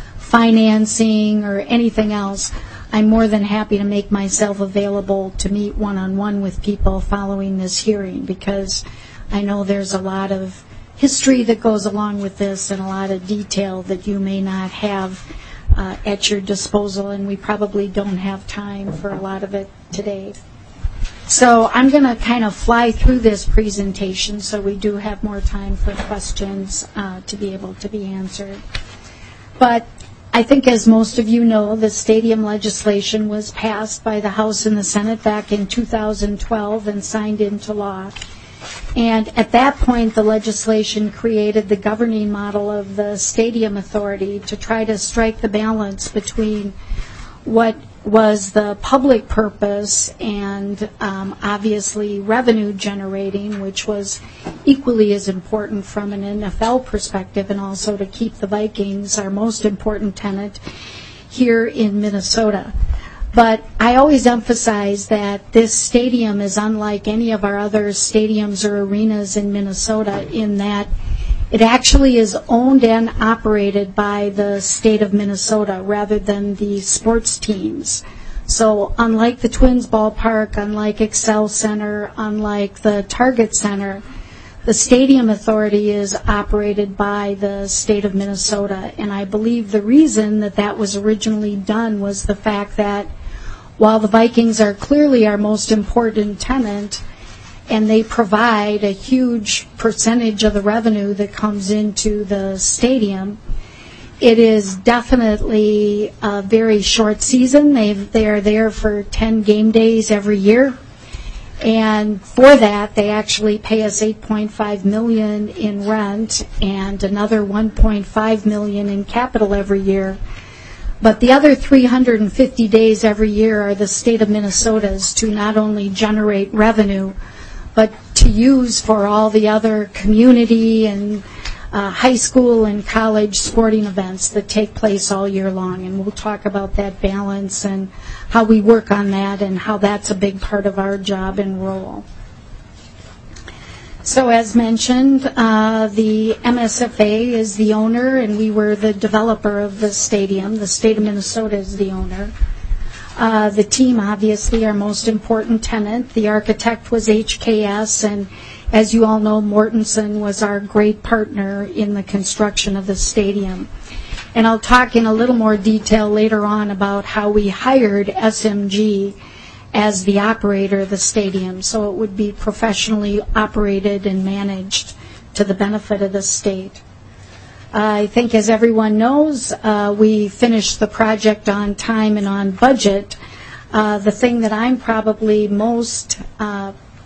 financing or anything else, I'm more than happy to make myself available to meet one-on-one with people following this hearing, because I know there's a lot of history that goes along with this and a lot of detail that you may not have at your disposal, and we probably don't have time for a lot of it today. So I'm going to kind of fly through this presentation so we do have more time for questions to be able to be answered. But I think, as most of you know, the stadium legislation was passed by the House and the Senate back in 2012 and signed into law. And at that point, the legislation created the governing model of the Stadium Authority to try to strike the balance between what was the public purpose and obviously revenue generating, which was equally as important from an NFL perspective, and also to keep the Vikings, our most important tenant, here in Minnesota. But I always emphasize that this stadium is unlike any of our other stadiums or arenas in Minnesota in that it actually is owned and operated by the state of Minnesota rather than the sports teams. So unlike the Twins ballpark, unlike Excel Center, unlike the Target Center, the Stadium Authority is operated by the state of Minnesota. And I believe the reason that that was originally done was the fact that while the Vikings are clearly our most important tenant, and they provide a huge percentage of the revenue that comes into the stadium, it is definitely a very short season. They are there for 10 game days every year. And for that, they actually pay us $8.5 million in rent and another $1.5 million in capital every year. But the other 350 days every year are the state of Minnesota's to not only generate revenue, but to use for all the other community and high school and college sporting events that take place all year long. And we'll talk about that balance and how we work on that and how that's a big part of our job and role. So as mentioned, the MSFA is the owner, and we were the developer of the stadium. The state of Minnesota is the owner. The team, obviously, our most important tenant. The architect was HKS, and as you all know, Mortensen was our great partner in the construction of the stadium. And I'll talk in a little more detail later on about how we hired SMG as the operator of the stadium, so it would be professionally operated and managed to the benefit of the state. I think, as everyone knows, we finished the project on time and on budget. The thing that I'm probably most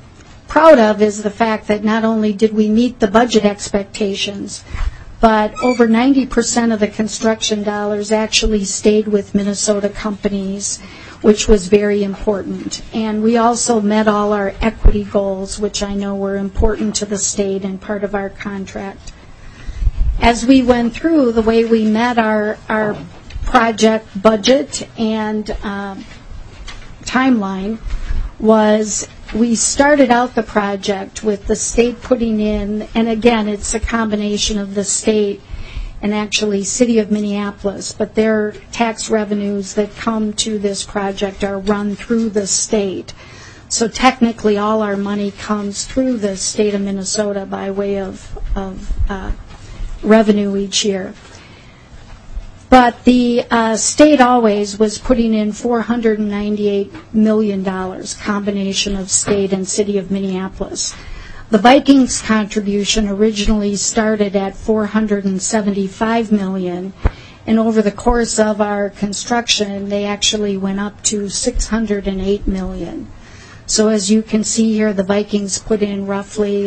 proud of is the fact that not only did we meet the budget expectations, but over 90% of the construction dollars actually stayed with Minnesota companies, which was very important. And we also met all our equity goals, which I know were important to the state and part of our contract. As we went through, the way we met our project budget and timeline was we started out the project with the state putting in, and again, it's a combination of the state and actually City of Minneapolis, but their tax revenues that come to this project are run through the state. So technically all our money comes through the state of Minnesota by way of revenue each year. But the state always was putting in $498 million, combination of state and City of Minneapolis. The Vikings contribution originally started at $475 million, and over the course of our construction, they actually went up to $608 million. So as you can see here, the Vikings put in roughly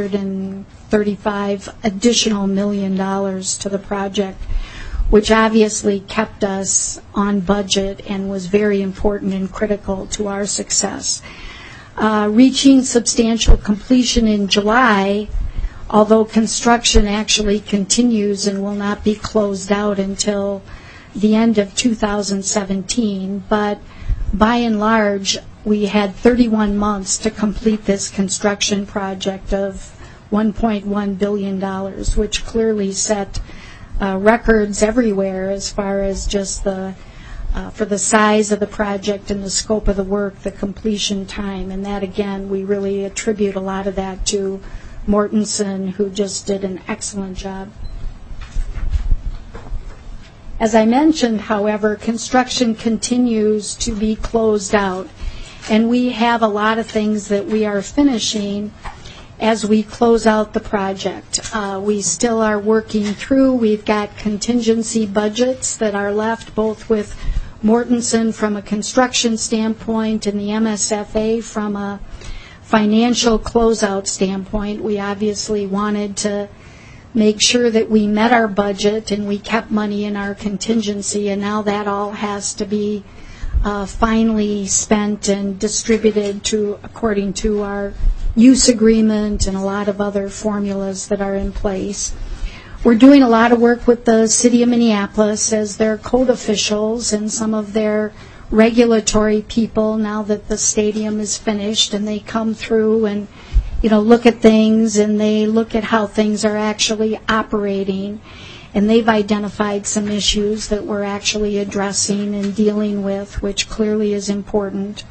$135 additional million to the project, which obviously kept us on budget and was very important and critical to our success. Reaching substantial completion in July, although construction actually continues and will not be closed out until the end of 2017, but by and large, we had 31 months to complete this construction project of $1.1 billion, which clearly set records everywhere as far as just for the size of the project and the scope of the work, the completion time. And that, again, we really attribute a lot of that to Mortensen, who just did an excellent job. As I mentioned, however, construction continues to be closed out, and we have a lot of things that we are finishing as we close out the project. We still are working through. We've got contingency budgets that are left both with Mortensen from a construction standpoint and the MSFA from a financial closeout standpoint. We obviously wanted to make sure that we met our budget and we kept money in our contingency, and now that all has to be finally spent and distributed according to our use agreement and a lot of other formulas that are in place. We're doing a lot of work with the City of Minneapolis as their code officials and some of their regulatory people now that the stadium is finished, and they come through and look at things, and they look at how things are actually operating, and they've identified some issues that we're actually addressing and dealing with, which clearly is important.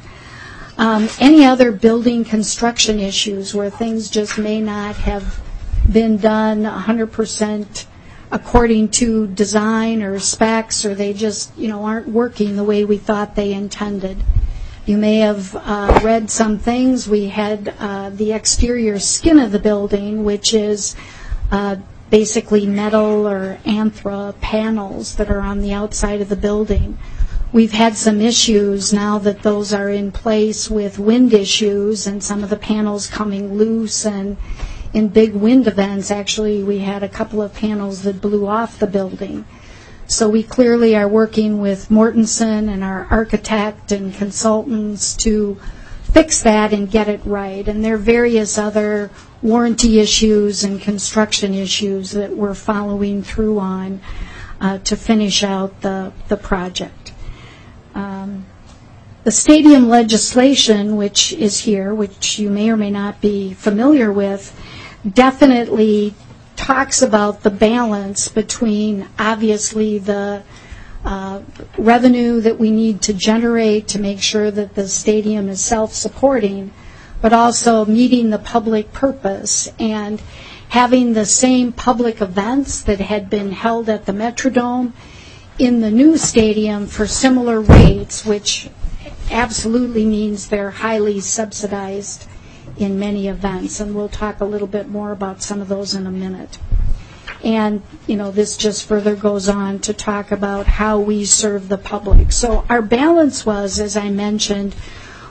Any other building construction issues where things just may not have been done 100% according to design or specs, or they just aren't working the way we thought they intended. You may have read some things. We had the exterior skin of the building, which is basically metal or anthra panels that are on the outside of the building. We've had some issues now that those are in place with wind issues and some of the panels coming loose, and in big wind events, actually, we had a couple of panels that blew off the building. So we clearly are working with Mortensen and our architect and consultants to fix that and get it right. And there are various other warranty issues and construction issues that we're following through on to finish out the project. The stadium legislation, which is here, which you may or may not be familiar with, definitely talks about the balance between obviously the revenue that we need to generate to make sure that the stadium is self-supporting, but also meeting the public purpose and having the same public events that had been held at the Metrodome in the new stadium for similar rates, which absolutely means they're highly subsidized in many events, and we'll talk a little bit more about some of those in a minute. And, this just further goes on to talk about how we serve the public. So our balance was, as I mentioned,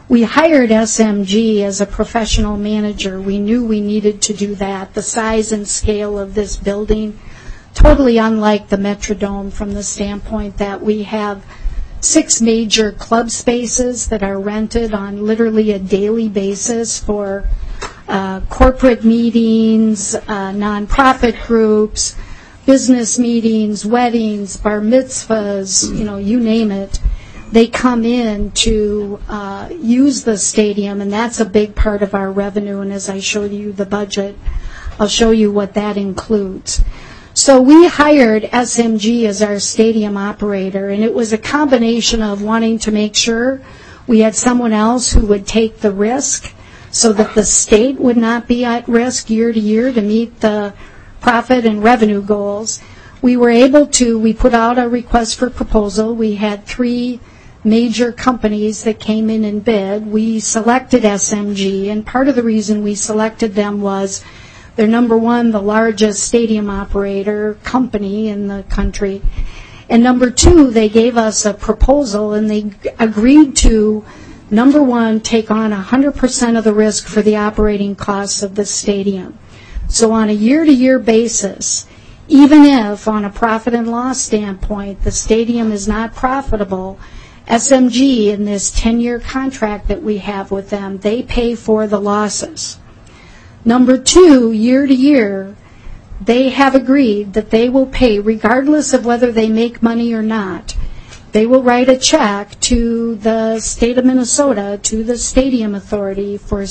We hired SMG as a professional manager. We knew we needed to do that. The size and scale of this building, totally unlike the Metrodome from the standpoint that we have 6 major club spaces that are rented on literally a daily basis for corporate meetings, nonprofit groups, business meetings, weddings, bar mitzvahs, you name it. They come in to use the stadium, and that's a big part of our revenue. And as I showed you the budget, I'll show you what that includes. So we hired SMG as our stadium operator, and it was a combination of wanting to make sure we had someone else who would take the risk so that the state would not be at risk year to year to meet the profit and revenue goals. We put out a request for proposal. We had 3 major companies that came in and bid. We selected SMG, and part of the reason we selected them was they're number 1, the largest stadium operator company in the country. And number 2, they gave us a proposal, and they agreed to, number 1, take on 100% of the risk for the operating costs of the stadium. So on a year-to-year basis, even if on a profit and loss standpoint the stadium is not profitable, SMG, in this 10-year contract that we have with them, they pay for the losses. Number 2, year to year, they have agreed that they will pay, regardless of whether they make money or not, they will write a check to the state of Minnesota, to the Stadium Authority, for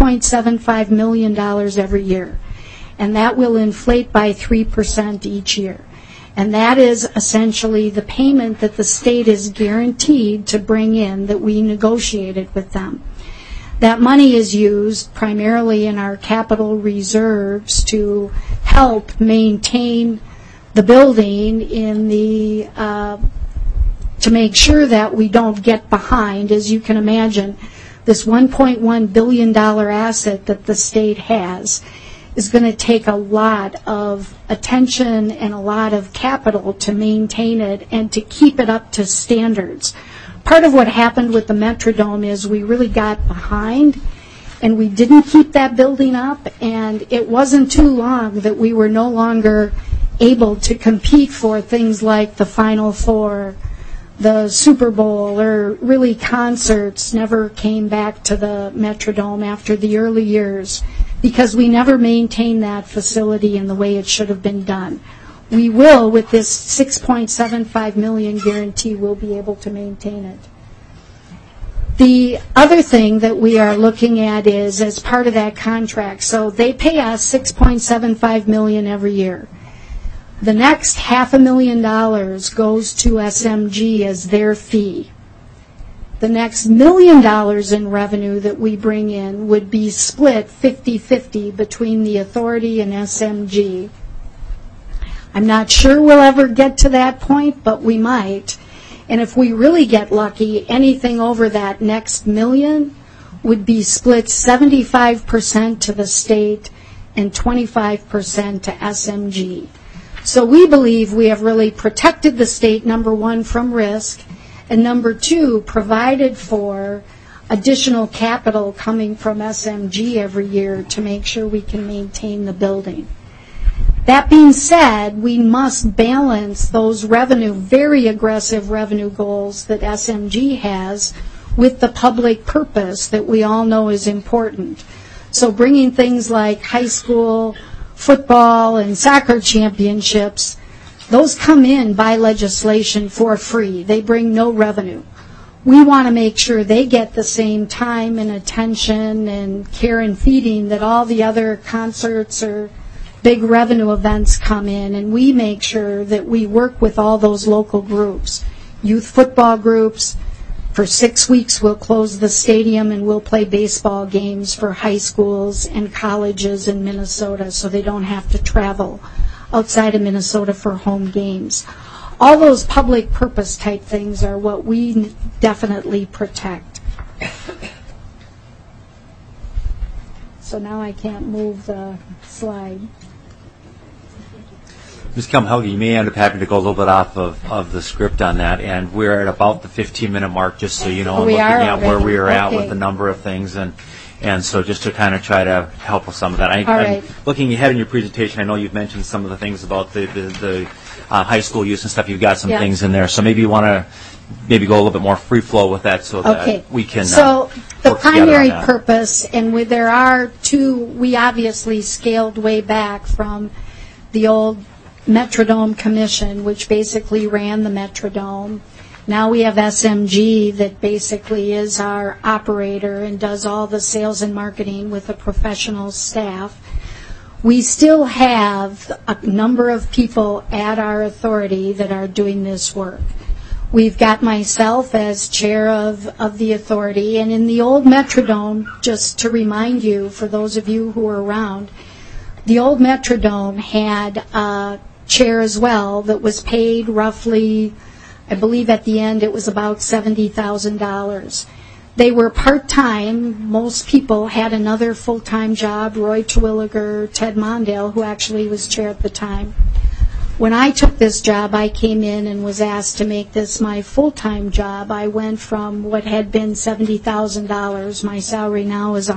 $6.75 million every year. And that will inflate by 3% each year. And that is essentially the payment that the state is guaranteed to bring in that we negotiated with them. That money is used primarily in our capital reserves to help maintain the building to make sure that we don't get behind. As you can imagine, this $1.1 billion asset that the state has is going to take a lot of attention and a lot of capital to maintain it and to keep it up to standards. Part of what happened with the Metrodome is we really got behind and we didn't keep that building up, and it wasn't too long that we were no longer able to compete for things like the Final Four, the Super Bowl, or really concerts never came back to the Metrodome after the early years because we never maintained that facility in the way it should have been done. We will, with this $6.75 million guarantee, we'll be able to maintain it. The other thing that we are looking at is, as part of that contract, so they pay us $6.75 million every year. The next $500,000 goes to SMG as their fee. The next $1 million in revenue that we bring in would be split 50-50 between the authority and SMG. I'm not sure we'll ever get to that point, but we might. And if we really get lucky, anything over that next $1 million would be split 75% to the state and 25% to SMG. So we believe we have really protected the state, number 1, from risk, and number 2, provided for additional capital coming from SMG every year to make sure we can maintain the building. That being said, we must balance those very aggressive revenue goals that SMG has with the public purpose that we all know is important. So bringing things like high school football and soccer championships, those come in by legislation for free. They bring no revenue. We want to make sure they get the same time and attention and care and feeding that all the other concerts or big revenue events come in, and we make sure that we work with all those local groups. Youth football groups, for 6 weeks we'll close the stadium and we'll play baseball games for high schools and colleges in Minnesota so they don't have to travel outside of Minnesota for home games. All those public purpose type things are what we definitely protect. So now I can't move the slide. Ms. Kelm-Helge, you may end up having to go a little bit off of the script on that, and we're at about the 15-minute mark, just so you know, I'm looking at where we are at with a number of things, and so just to kind of try to help with some of that. I'm looking ahead in your presentation, I know you've mentioned some of the things about the high school use and stuff. You've got some things in there, so maybe you want to go a little bit more free flow with that so that we can So the primary purpose, and there are two, we obviously scaled way back from the old Metrodome Commission, which basically ran the Metrodome. Now we have SMG that basically is our operator and does all the sales and marketing with a professional staff. We still have a number of people at our authority that are doing this work. We've got myself as chair of the authority, and in the old Metrodome, just to remind you, for those of you who were around, the old Metrodome had a chair as well that was paid roughly, I believe at the end it was about $70,000. They were part-time. Most people had another full-time job, Roy Terwilliger, Ted Mondale, who actually was chair at the time. When I took this job, I came in and was asked to make this my full-time job. I went from what had been $70,000, my salary now is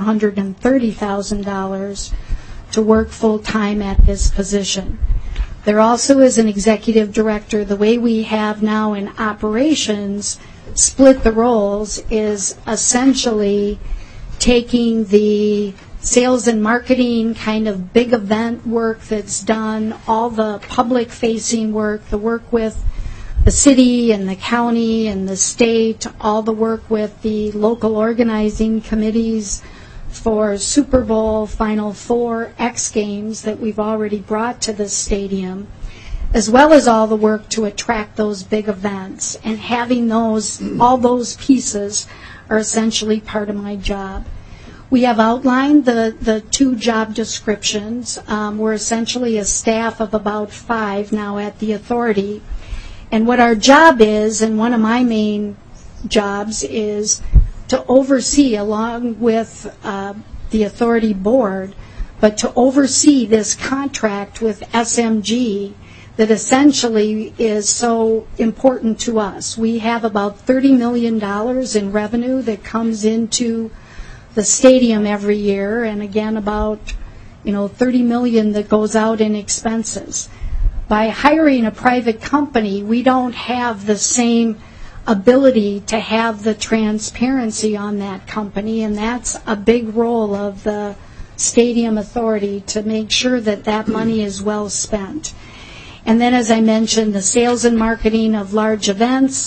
$130,000, to work full-time at this position. There also is an executive director. The way we have now in operations split the roles is essentially taking the sales and marketing kind of big event work that's done, all the public-facing work, the work with the city and the county and the state, all the work with the local organizing committees for Super Bowl, Final Four, X Games that we've already brought to the stadium, as well as all the work to attract those big events. And having those, all those pieces are essentially part of my job. We have outlined the two job descriptions. We're essentially a staff of about 5 now at the authority. And what our job is, and one of my main jobs, is to oversee, along with the authority board, but to oversee this contract with SMG that essentially is so important to us. We have about $30 million in revenue that comes into the stadium every year, and again about $30 million that goes out in expenses. By hiring a private company, we don't have the same ability to have the transparency on that company, and that's a big role of the stadium authority to make sure that that money is well spent. And then, as I mentioned, the sales and marketing of large events.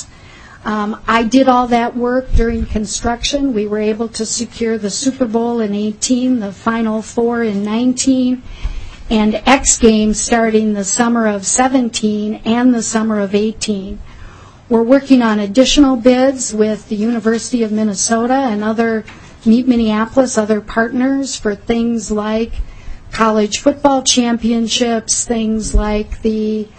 I did all that work during construction. We were able to secure the Super Bowl in 2018, the Final Four in 2019, and X Games starting the summer of 2017 and the summer of 2018. We're working on additional bids with the University of Minnesota and other Meet Minneapolis, other partners for things like college football championships, things like the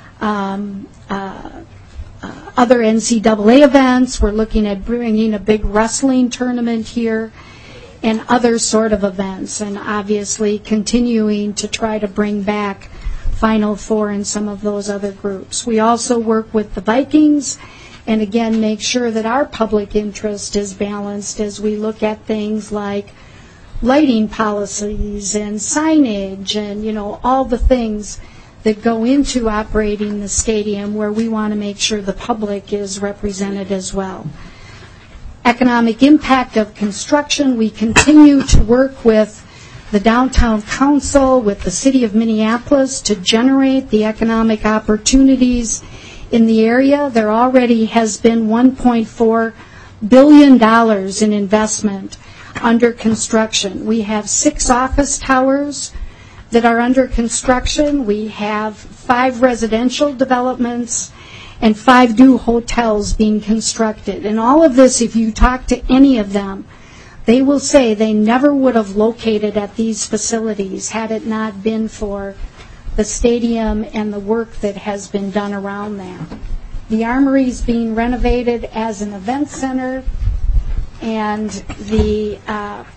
other NCAA events. We're looking at bringing a big wrestling tournament here and other sort of events, and obviously continuing to try to bring back Final Four and some of those other groups. We also work with the Vikings and again make sure that our public interest is balanced as we look at things like lighting policies and signage and all the things that go into operating the stadium, where we want to make sure the public is represented as well. Economic impact of construction, we continue to work with the Downtown Council, with the City of Minneapolis, to generate the economic opportunities in the area. There already has been $1.4 billion in investment under construction. We have 6 office towers that are under construction. We have 5 residential developments and 5 new hotels being constructed. And all of this, if you talk to any of them, they will say they never would have located at these facilities had it not been for the stadium and the work that has been done around that. The Armory is being renovated as an event center, and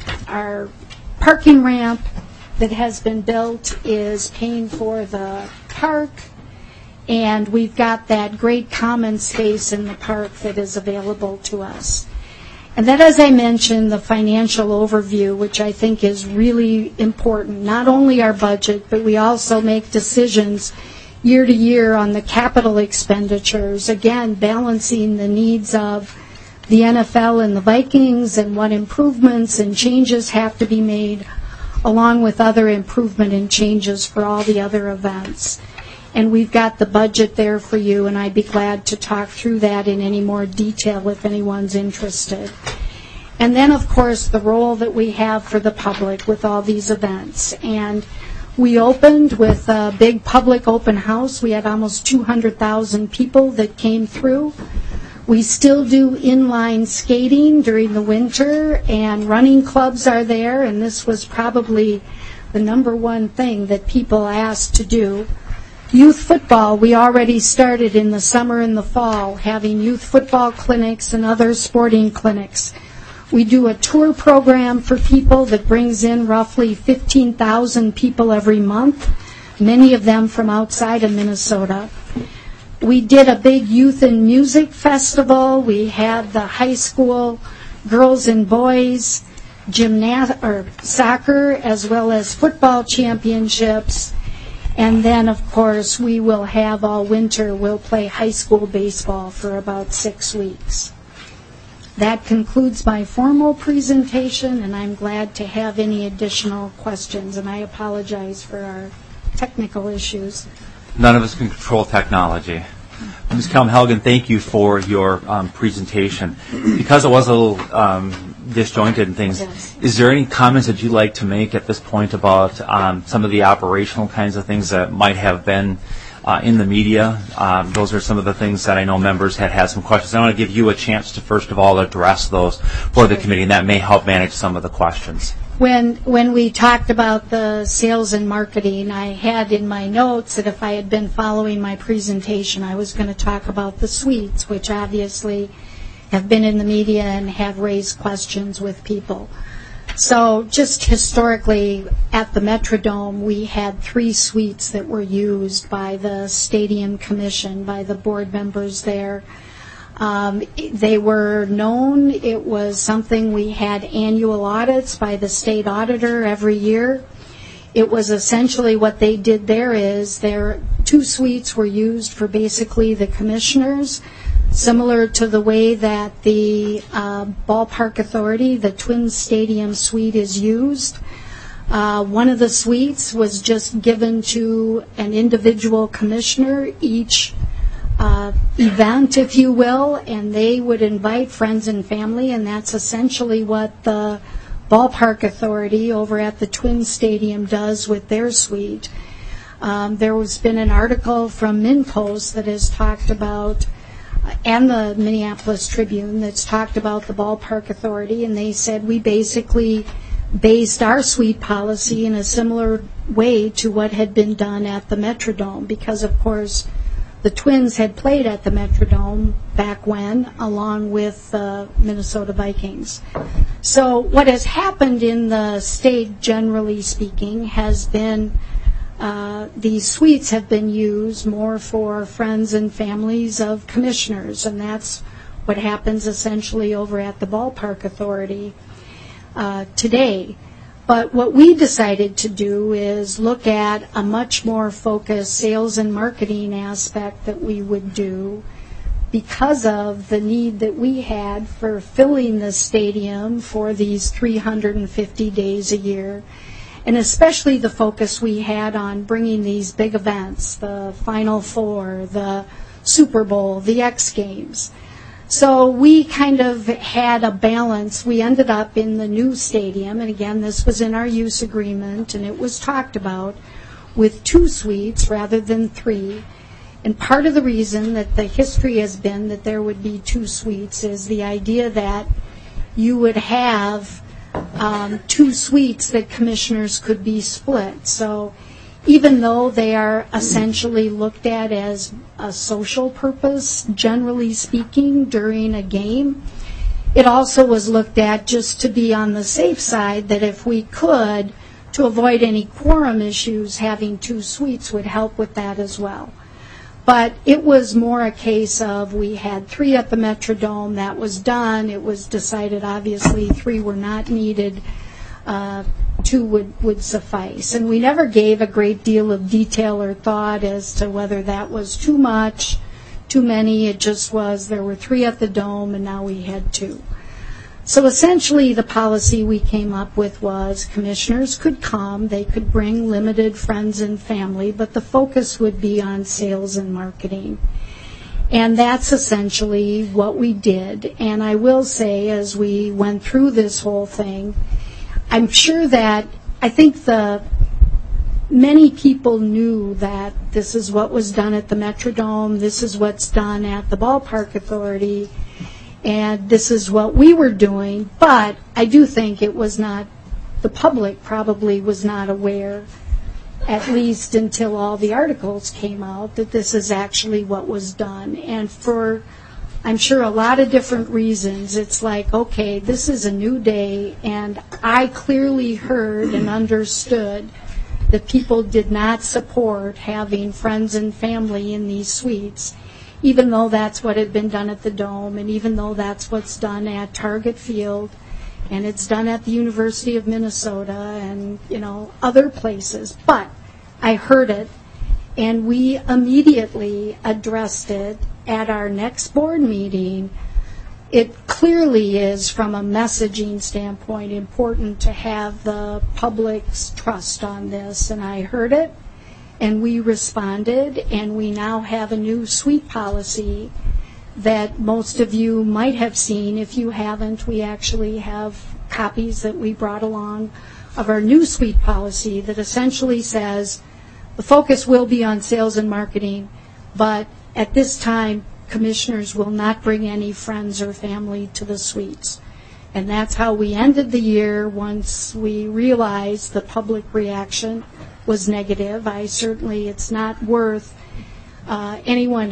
our parking ramp that has been built is paying for the park, and we've got that great common space in the park that is available to us. And then, as I mentioned, the financial overview, which I think is really important. Not only our budget, but we also make decisions year to year on the capital expenditures, again, balancing the needs of the NFL and the Vikings and what improvements and changes have to be made, along with other improvement and changes for all the other events. And we've got the budget there for you, and I'd be glad to talk through that in any more detail if anyone's interested. And then, of course, the role that we have for the public with all these events. And we opened with a big public open house. We had almost 200,000 people that came through. We still do inline skating during the winter, and running clubs are there, and this was probably the number one thing that people asked to do. Youth football, we already started in the summer and the fall, having youth football clinics and other sporting clinics. We do a tour program for people that brings in roughly 15,000 people every month, many of them from outside of Minnesota. We did a big youth and music festival. We had the high school girls and boys soccer as well as football championships. And then, of course, we will have all winter, we'll play high school baseball for about 6 weeks. That concludes my formal presentation, and I'm glad to have any additional questions, and I apologize for our technical issues. None of us can control technology. Ms. Kelm-Helgen, thank you for your presentation. Because it was a little disjointed and things, yes. Is there any comments that you'd like to make at this point about some of the operational kinds of things that might have been in the media? Those are some of the things that I know members had some questions. I want to give you a chance to first of all address those for the committee, and that may help manage some of the questions. When we talked about the sales and marketing, I had in my notes that if I had been following my presentation, I was going to talk about the suites, which obviously have been in the media and have raised questions with people. So just historically, at the Metrodome, we had 3 suites that were used by the Stadium Commission, by the board members there. They were known. It was something we had annual audits by the state auditor every year. It was essentially what they did there is their 2 suites were used for basically the commissioners, similar to the way that the Ballpark Authority, the Twins Stadium suite, is used. One of the suites was just given to an individual commissioner each event, if you will, and they would invite friends and family, and that's essentially what the Ballpark Authority over at the Twins Stadium does with their suite. There has been an article from MinPost that has talked about, and the Minneapolis Tribune, that's talked about the Ballpark Authority, and they said we basically based our suite policy in a similar way to what had been done at the Metrodome, because of course the Twins had played at the Metrodome back when, along with the Minnesota Vikings. So what has happened in the state, generally speaking, has been these suites have been used more for friends and families of commissioners, and that's what happens essentially over at the Ballpark Authority today. But what we decided to do is look at a much more focused sales and marketing aspect that we would do because of the need that we had for filling the stadium for these 350 days a year, and especially the focus we had on bringing these big events, the Final Four, the Super Bowl, the X Games. So we kind of had a balance. We ended up in the new stadium, and again, this was in our use agreement, and it was talked about with 2 suites rather than 3. And part of the reason that the history has been that there would be 2 suites is the idea that you would have 2 suites that commissioners could be split. So even though they are essentially looked at as a social purpose, generally speaking, during a game, it also was looked at just to be on the safe side that if we could, to avoid any quorum issues, having 2 suites would help with that as well. But it was more a case of we had 3 at the Metrodome. That was done. It was decided, obviously, 3 were not needed. 2 would suffice. And we never gave a great deal of detail or thought as to whether that was too much, too many. It just was there were 3 at the Dome, and now we had 2. So essentially the policy we came up with was commissioners could come, they could bring limited friends and family, but the focus would be on sales and marketing. And that's essentially what we did. And I will say, as we went through this whole thing, I'm sure that I think many people knew that this is what was done at the Metrodome, this is what's done at the Ballpark Authority, and this is what we were doing, but I do think it was not, the public probably was not aware, at least until all the articles came out, that this is actually what was done. And for, I'm sure, a lot of different reasons, it's like, okay, this is a new day, and I clearly heard and understood that people did not support having friends and family in these suites, even though that's what had been done at the Dome, and even though that's what's done at Target Field, and it's done at the University of Minnesota, and, other places. But I heard it, and we immediately addressed it at our next board meeting. It clearly is, from a messaging standpoint, important to have the public's trust on this, and I heard it. And we responded, and we now have a new suite policy that most of you might have seen. If you haven't, we actually have copies that we brought along of our new suite policy that essentially says the focus will be on sales and marketing, but at this time, commissioners will not bring any friends or family to the suites. And that's how we ended the year once we realized the public reaction was negative. It's not worth anyone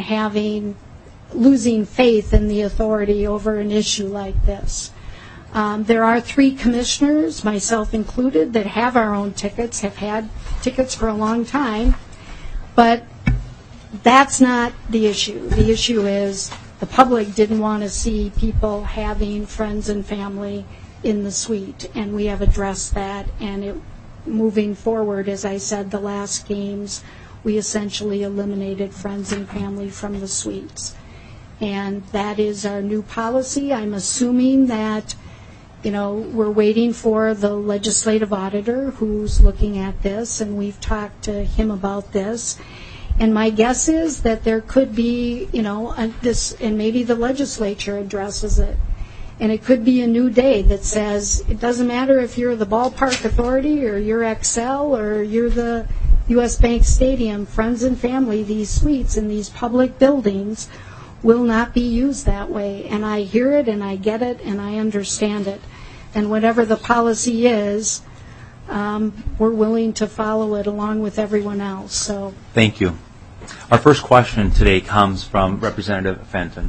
losing faith in the authority over an issue like this. There are 3 commissioners, myself included, that have our own tickets, have had tickets for a long time, but that's not the issue. The issue is the public didn't want to see people having friends and family in the suite, and we have addressed that, and moving forward, as I said, the last games, we essentially eliminated friends and family from the suites. And that is our new policy. I'm assuming that, we're waiting for the legislative auditor who's looking at this, and we've talked to him about this. And my guess is that there could be, this, and maybe the legislature addresses it. And it could be a new day that says it doesn't matter if you're the Ballpark Authority or you're Excel or you're the U.S. Bank Stadium, friends and family, these suites in these public buildings will not be used that way. And I hear it and I get it and I understand it. And whatever the policy is, we're willing to follow it along with everyone else. So thank you. Our first question today comes from Representative Fenton.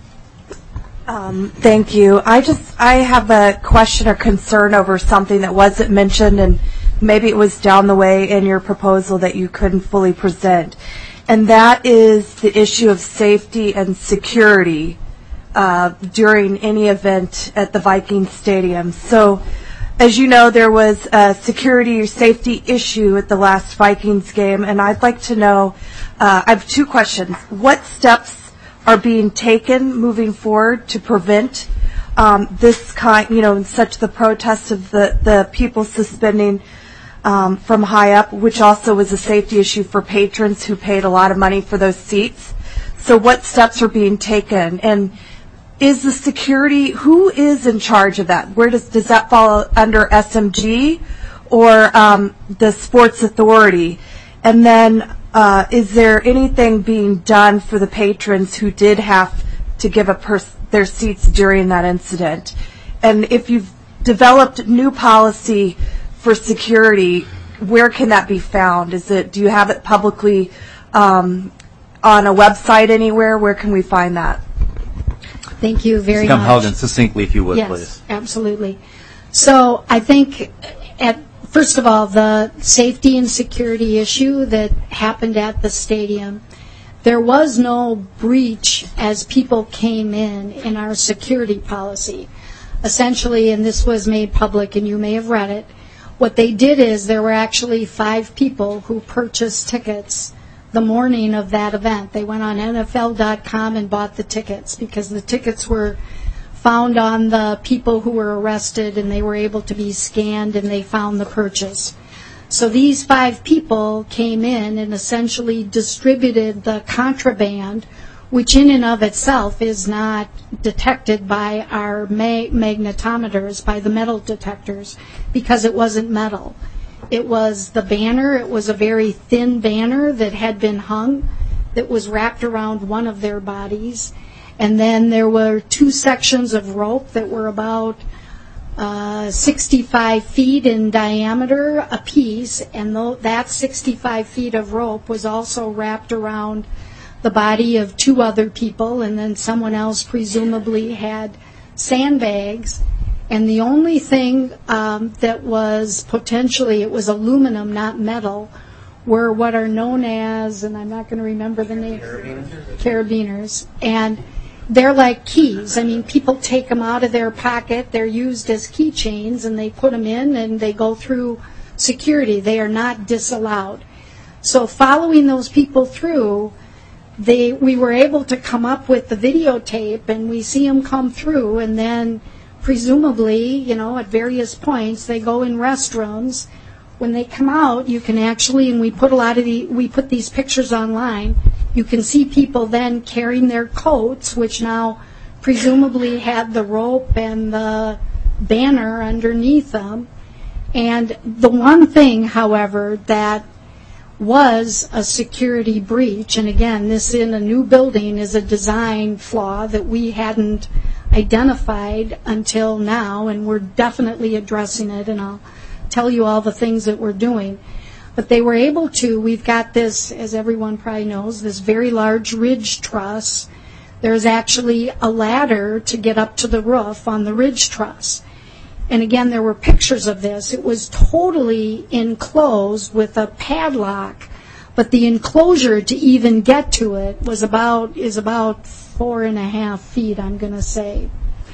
Thank you. I have a question or concern over something that wasn't mentioned, and maybe it was down the way in your proposal that you couldn't fully present. And that is the issue of safety and security during any event at the Viking Stadium. So, as you know, there was a security or safety issue at the last Vikings game, and I'd like to know, I have 2 questions. What steps are being taken moving forward to prevent this kind, such the protests of the people suspending from high up, which also was a safety issue for patrons who paid a lot of money for those seats. So what steps are being taken? And is the security, who is in charge of that? Where does that fall under SMG or the Sports Authority? And then is there anything being done for the patrons who did have to give up their seats during that incident? And if you've developed new policy for security, where can that be found? Do you have it publicly on a website anywhere? Where can we find that? Thank you very much. Come, Helgen, succinctly, if you would, yes, please. Absolutely. So I think First of all, the safety and security issue that happened at the stadium, there was no breach as people came in our security policy. Essentially, and this was made public and you may have read it, what they did is there were actually 5 people who purchased tickets the morning of that event. They went on NFL.com and bought the tickets because the tickets were found on the people who were arrested and they were able to be scanned and they found the purchase. So these 5 people came in and essentially distributed the contraband, which in and of itself is not detected by our magnetometers, by the metal detectors, because it wasn't metal. It was the banner. It was a very thin banner that had been hung that was wrapped around one of their bodies. And then there were 2 sections of rope that were about 65 feet in diameter apiece, and that 65 feet of rope was also wrapped around the body of 2 other people, and then someone else presumably had sandbags. And the only thing that was potentially, it was aluminum, not metal, were what are known as, and I'm not going to remember the name, carabiners. And they're like keys. I mean, people take them out of their pocket. They're used as keychains, and they put them in, and they go through security. They are not disallowed. So following those people through, we were able to come up with the videotape, and we see them come through, and then presumably, at various points, they go in restrooms. When they come out, you can actually, and we put these pictures online, you can see people then carrying their coats, which now presumably had the rope and the banner underneath them. And the one thing, however, that was a security breach, and again, this in a new building is a design flaw that we hadn't identified until now, and we're definitely addressing it, and I'll tell you all the things that we're doing. But they were able to, we've got this, as everyone probably knows, this very large ridge truss. There's actually a ladder to get up to the roof on the ridge truss. And again, there were pictures of this. It was totally enclosed with a padlock, but the enclosure to even get to it is about 4.5 feet, I'm going to say.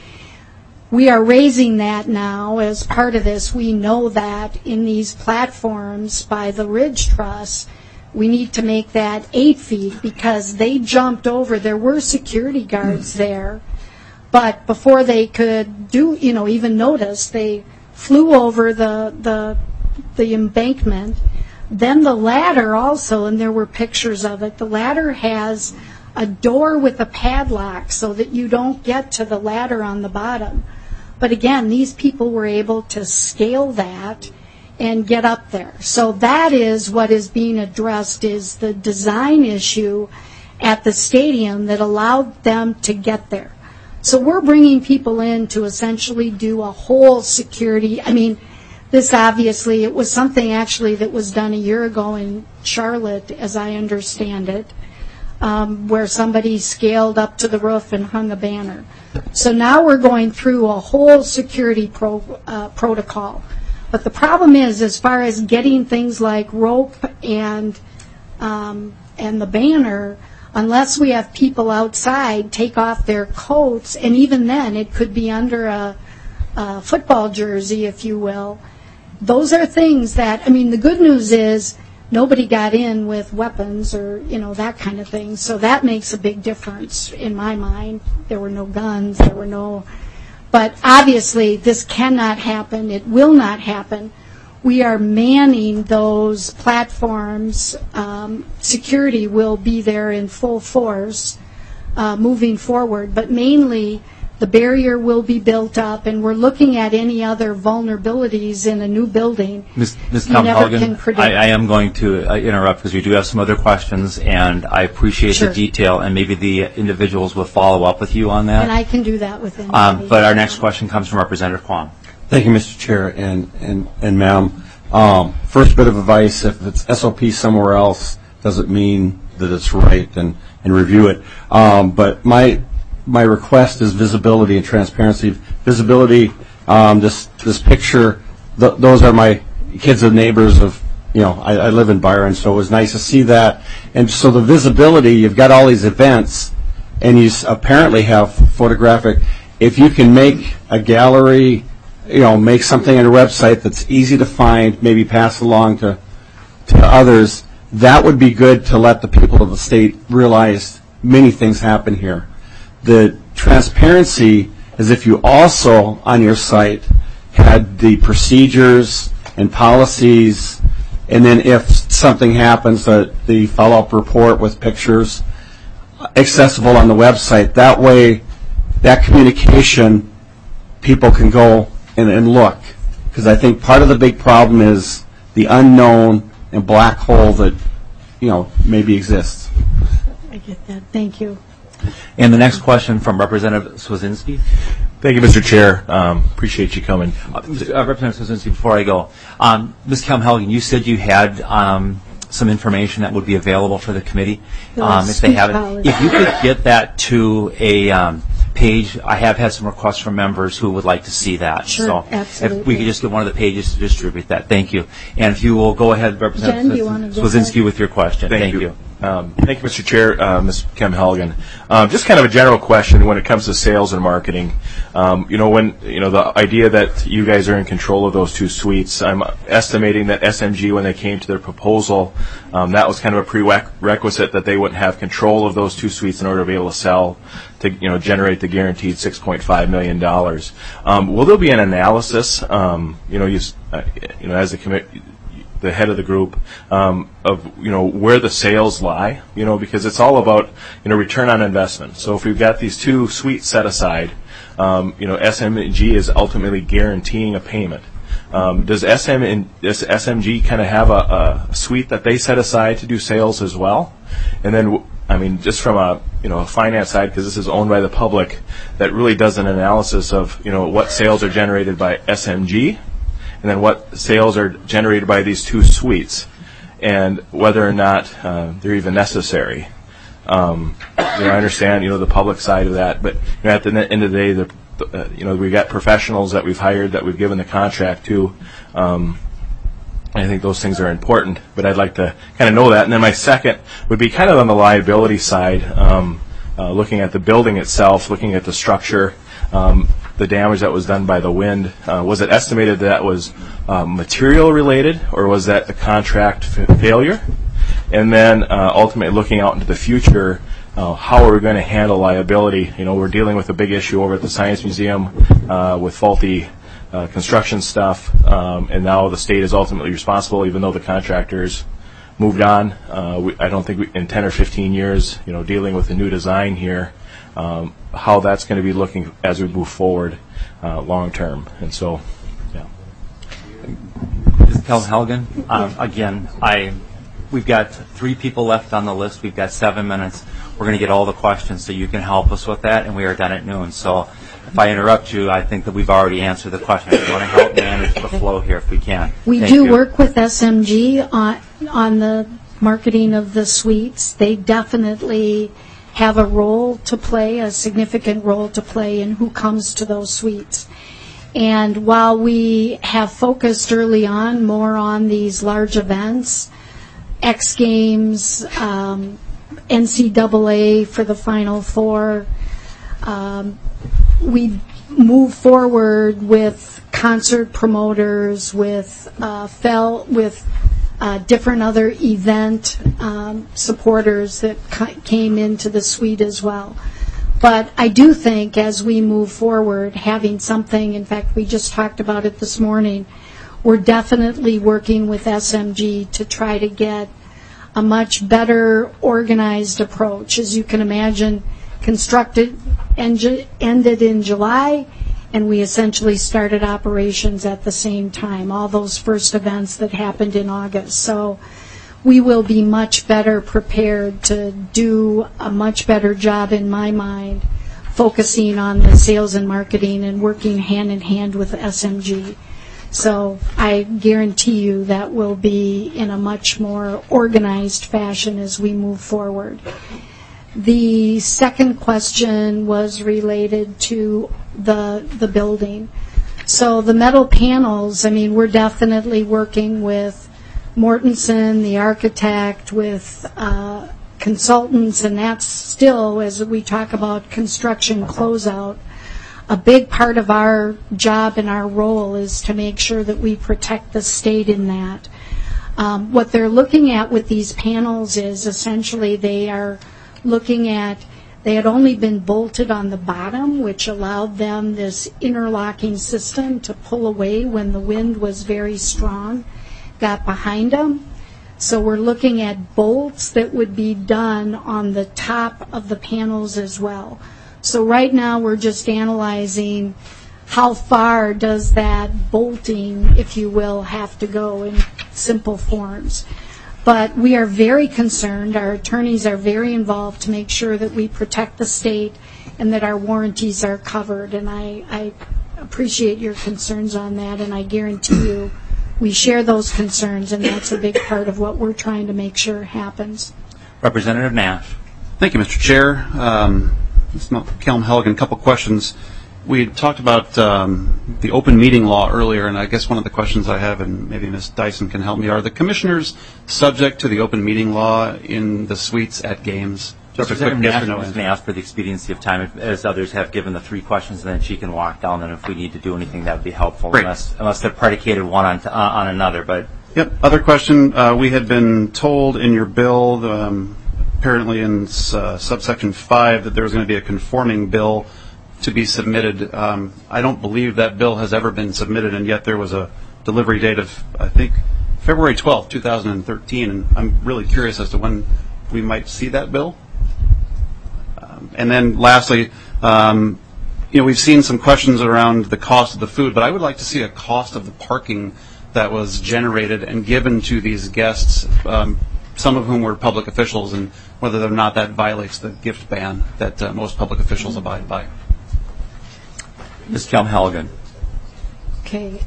We are raising that now as part of this. We know that in these platforms by the ridge truss, we need to make that 8 feet because they jumped over. There were security guards there, but before they could even notice, they flew over the embankment. Then the ladder also, and there were pictures of it, the ladder has a door with a padlock so that you don't get to the ladder on the bottom. But again, these people were able to scale that and get up there. So that is what is being addressed, is the design issue at the stadium that allowed them to get there. So we're bringing people in to essentially do a whole security. I mean, this obviously, it was something actually that was done a year ago in Charlotte, as I understand it, where somebody scaled up to the roof and hung a banner. So now we're going through a whole security protocol. But the problem is, as far as getting things like rope and the banner, unless we have people outside take off their coats, and even then it could be under a football jersey, if you will. Those are things that, I mean, the good news is nobody got in with weapons or, that kind of thing. So that makes a big difference in my mind. There were no guns, but obviously this cannot happen. It will not happen. We are manning those platforms. Security will be there in full force moving forward, but mainly the barrier will be built up, and we're looking at any other vulnerabilities in a new building. Ms. You never can predict. I am going to interrupt because we do have some other questions, and I appreciate the detail, and maybe the individuals will follow up with you on that. And I can do that with anybody. But our next question comes from Representative Kwong. Thank you, Mr. Chair and ma'am. First bit of advice, if it's SOP somewhere else, doesn't mean that it's right, and review it. But my request is visibility and transparency. Visibility, this picture, those are my, kids and neighbors of, I live in Byron, so it was nice to see that. And so the visibility, you've got all these events, and you apparently have photographic. If you can make a gallery, make something on your website that's easy to find, maybe pass along to others, that would be good to let the people of the state realize many things happen here. The transparency is if you also, on your site, had the procedures and policies, and then if something happens, the follow-up report with pictures accessible on the website. That way, that communication, people can go and look. Because I think part of the big problem is the unknown and black hole that, maybe exists. I get that. Thank you. And the next question from Representative Swazinski. Thank you, Mr. Chair. Appreciate you coming. Representative Swazinski, before I go, Ms. Kelm-Helgen, you said you had some information that would be available for the committee if they have it. If you could get that to a page, I have had some requests from members who would like to see that. Sure, so absolutely. If we could just get one of the pages to distribute that. Thank you. And if you will go ahead, Representative Swazinski, with your question. Thank you. Thank you, Mr. Chair, Ms. Kelm-Helgen. Just kind of a general question when it comes to sales and marketing. When the idea that you guys are in control of those 2 suites, I'm estimating that SMG, when they came to their proposal, that was kind of a prerequisite that they wouldn't have control of those 2 suites in order to be able to sell, to generate the guaranteed $6.5 million. Will there be an analysis, as the head of the group, of where the sales lie, because it's all about return on investment. So if we've got these 2 suites set aside, SMG is ultimately guaranteeing a payment. Does SMG kind of have a suite that they set aside to do sales as well? And then, just from a finance side, because this is owned by the public, that really does an analysis of what sales are generated by SMG, and then what sales are generated by these 2 suites, and whether or not they're even necessary. I understand, the public side of that, but at the end of the day, we've got professionals that we've hired, that we've given the contract to. I think those things are important, but I'd like to kind of know that. And then my second would be kind of on the liability side, looking at the building itself, looking at the structure, the damage that was done by the wind. Was it estimated that was material related, or was that a contract failure? And then ultimately looking out into the future, how are we going to handle liability? We're dealing with a big issue over at the Science Museum with faulty construction stuff, and now the state is ultimately responsible, even though the contractors moved on. I don't think in 10 or 15 years, dealing with a new design here, how that's going to be looking as we move forward long term. And so, yeah. Ms. Kelm-Helgen, again, we've got 3 people left on the list. We've got 7 minutes. We're going to get all the questions, so you can help us with that, and we are done at noon. So if I interrupt you, I think that we've already answered the question. We want to help manage the flow here if we can. We do work with SMG on the marketing of the suites. They definitely have a role to play, a significant role to play in who comes to those suites. And while we have focused early on more on these large events, X Games, NCAA for the Final Four, we move forward with concert promoters, with different other event supporters that came into the suite as well. But I do think as we move forward, having something, in fact, we just talked about it this morning, we're definitely working with SMG to try to get a much better organized approach. As you can imagine, constructed ended in July, and we essentially started operations at the same time, all those first events that happened in August. So we will be much better prepared to do a much better job, in my mind, focusing on the sales and marketing and working hand in hand with SMG. So I guarantee you that will be in a much more organized fashion as we move forward. The second question was related to the building. So the metal panels, I mean, we're definitely working with Mortensen, the architect, with consultants, and that's still, as we talk about construction closeout, a big part of our job and our role is to make sure that we protect the state in that. What they're looking at with these panels is essentially they are looking at, they had only been bolted on the bottom, which allowed them this interlocking system to pull away when the wind was very strong, got behind them. So we're looking at bolts that would be done on the top of the panels as well. So right now we're just analyzing how far does that bolting, if you will, have to go in simple forms. But we are very concerned, our attorneys are very involved to make sure that we protect the state and that our warranties are covered. And I appreciate your concerns on that, and I guarantee you we share those concerns, and that's a big part of what we're trying to make sure happens. Representative Nash. Thank you, Mr. Chair. Ms. Kelm-Helgen, a couple questions. We had talked about the open meeting law earlier, and I guess one of the questions I have, and maybe Ms. Dyson can help me, are the commissioners subject to the open meeting law in the suites at games? Just a quick yes or no answer. May ask for the expediency of time, as others have given the 3 questions, and then she can walk down, and if we need to do anything, that would be helpful, unless they're predicated one on another. But yep. Other question, we had been told in your bill, apparently in subsection 5, that there was going to be a conforming bill to be submitted. I don't believe that bill has ever been submitted, and yet there was a delivery date of, I think, February 12, 2013, and I'm really curious as to when we might see that bill. And then lastly, we've seen some questions around the cost of the food, but I would like to see a cost of the parking that was generated and given to these guests, some of whom were public officials, and whether or not that violates the gift ban that most public officials abide by. Ms. Kelm-Helgen. Okay.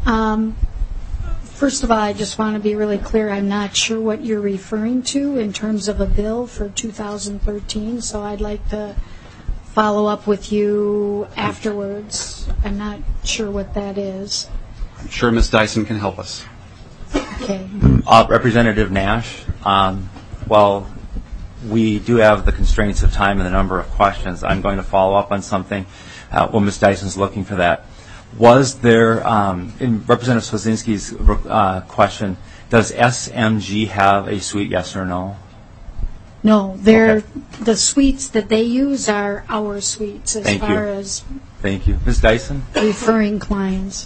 First of all, I just want to be really clear. I'm not sure what you're referring to in terms of a bill for 2013, so I'd like to follow up with you afterwards. I'm not sure what that is. I'm sure Ms. Dyson can help us. Okay. Representative Nash, well, we do have the constraints of time and the number of questions. I'm going to follow up on something while Ms. Dyson's looking for that. Was there, in Representative Swazinski's question, does SMG have a suite, yes or no? No, they're the suites that they use are our suites as Thank far you. as Thank you. Ms. Dyson? referring clients.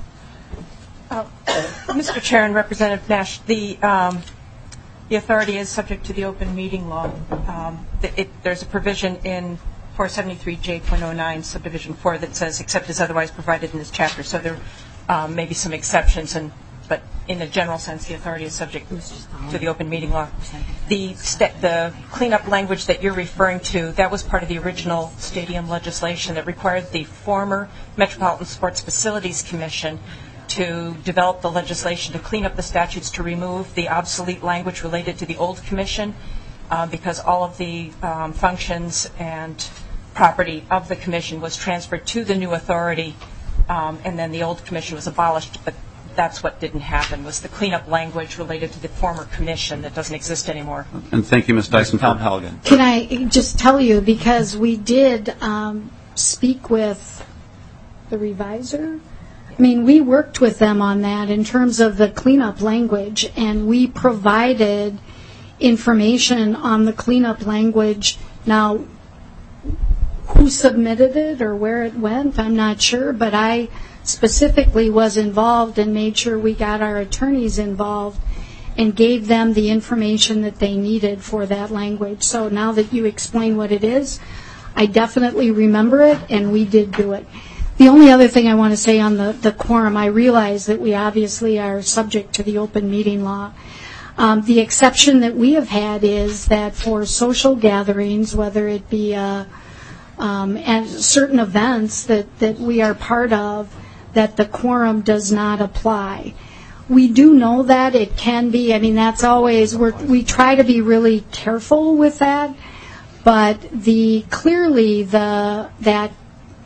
Mr. Chair and Representative Nash, the authority is subject to the open meeting law. There's a provision in 473J.09 subdivision 4 that says except as otherwise provided in this chapter. So there may be some exceptions, but in a general sense, the authority is subject to the open meeting law. The cleanup language that you're referring to, that was part of the original stadium legislation that required the former Metropolitan Sports Facilities Commission to develop the legislation to clean up the statutes to remove the obsolete language related to the old commission because all of the functions and property of the commission was transferred to the new authority and then the old commission was abolished, but that's what didn't happen, was the cleanup language related to the former commission that doesn't exist anymore. And thank you, Ms. Dyson. Kelm-Helgen. Can I just tell you, because we did speak with the reviser, I mean, we worked with them on that in terms of the cleanup language, and we provided information on the cleanup language. Now, who submitted it or where it went, I'm not sure, but I specifically was involved and made sure we got our attorneys involved and gave them the information that they needed for that language. So now that you explain what it is, I definitely remember it, and we did do it. The only other thing I want to say on the quorum, I realize that we obviously are subject to the open meeting law. The exception that we have had is that for social gatherings, whether it be and certain events that we are part of, that the quorum does not apply. We do know that it can be, I mean, that's always, we try to be really careful with that, but clearly that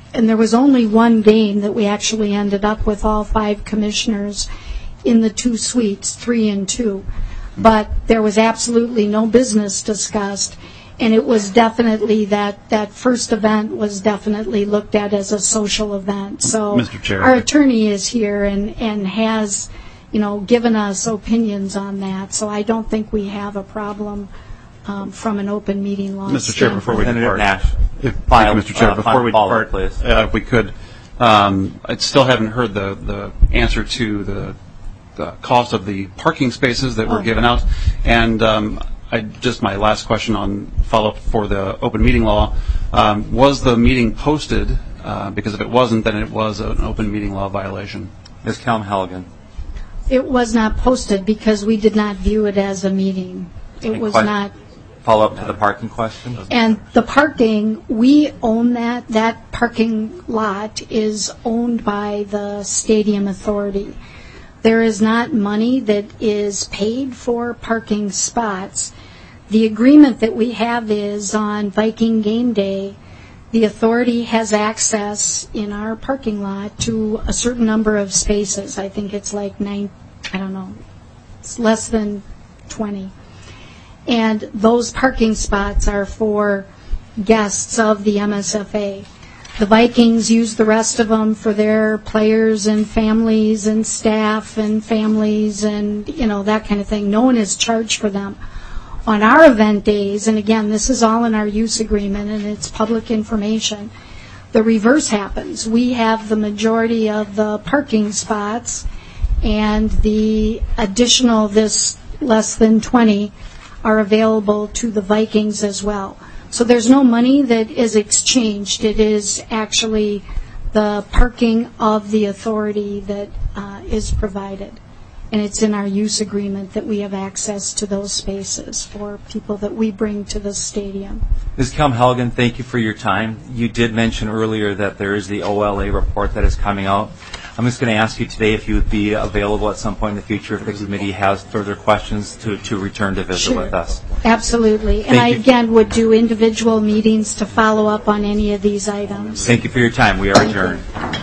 and there was only one game that we actually ended up with all 5 commissioners in the 2 suites, 3 and 2. But there was absolutely no business discussed, and it was definitely that first event was definitely looked at as a social event. So Mr. Chair. Our attorney is here and has, given us opinions on that. So I don't think we have a problem from an open meeting law Mr. Chair, before we depart, Mr. Chair, before we depart, please. If we could, I still haven't heard the answer to the cost of the parking spaces that were given out, and just my last question on follow-up for the open meeting law, was the meeting posted? Because if it wasn't, then it was an open meeting law violation. Ms. Kelm-Helgen. It was not posted because we did not view it as a meeting. It was not. Follow-up to the parking question? And the parking, we own that. That parking lot is owned by the Stadium Authority. There is not money that is paid for parking spots. The agreement that we have is on Viking game day, the authority has access in our parking lot to a certain number of spaces. I think it's like 9, I don't know, it's less than 20. And those parking spots are for guests of the MSFA. The Vikings use the rest of them for their players and families and staff and families and, that kind of thing. No one is charged for them. On our event days, and again, this is all in our use agreement and it's public information, the reverse happens. We have the majority of the parking spots and the additional, this less than 20, are available to the Vikings as well. So there's no money that is exchanged. It is actually the parking of the authority that is provided. And it's in our use agreement that we have access to those spaces for people that we bring to the stadium. Ms. Kelm-Helgen, thank you for your time. You did mention earlier that there is the OLA report that is coming out. I'm just going to ask you today if you would be available at some point in the future if the committee has further questions to return to visit with us. Absolutely. And I, again, would do individual meetings to follow up on any of these items. Thank you for your time. We are adjourned.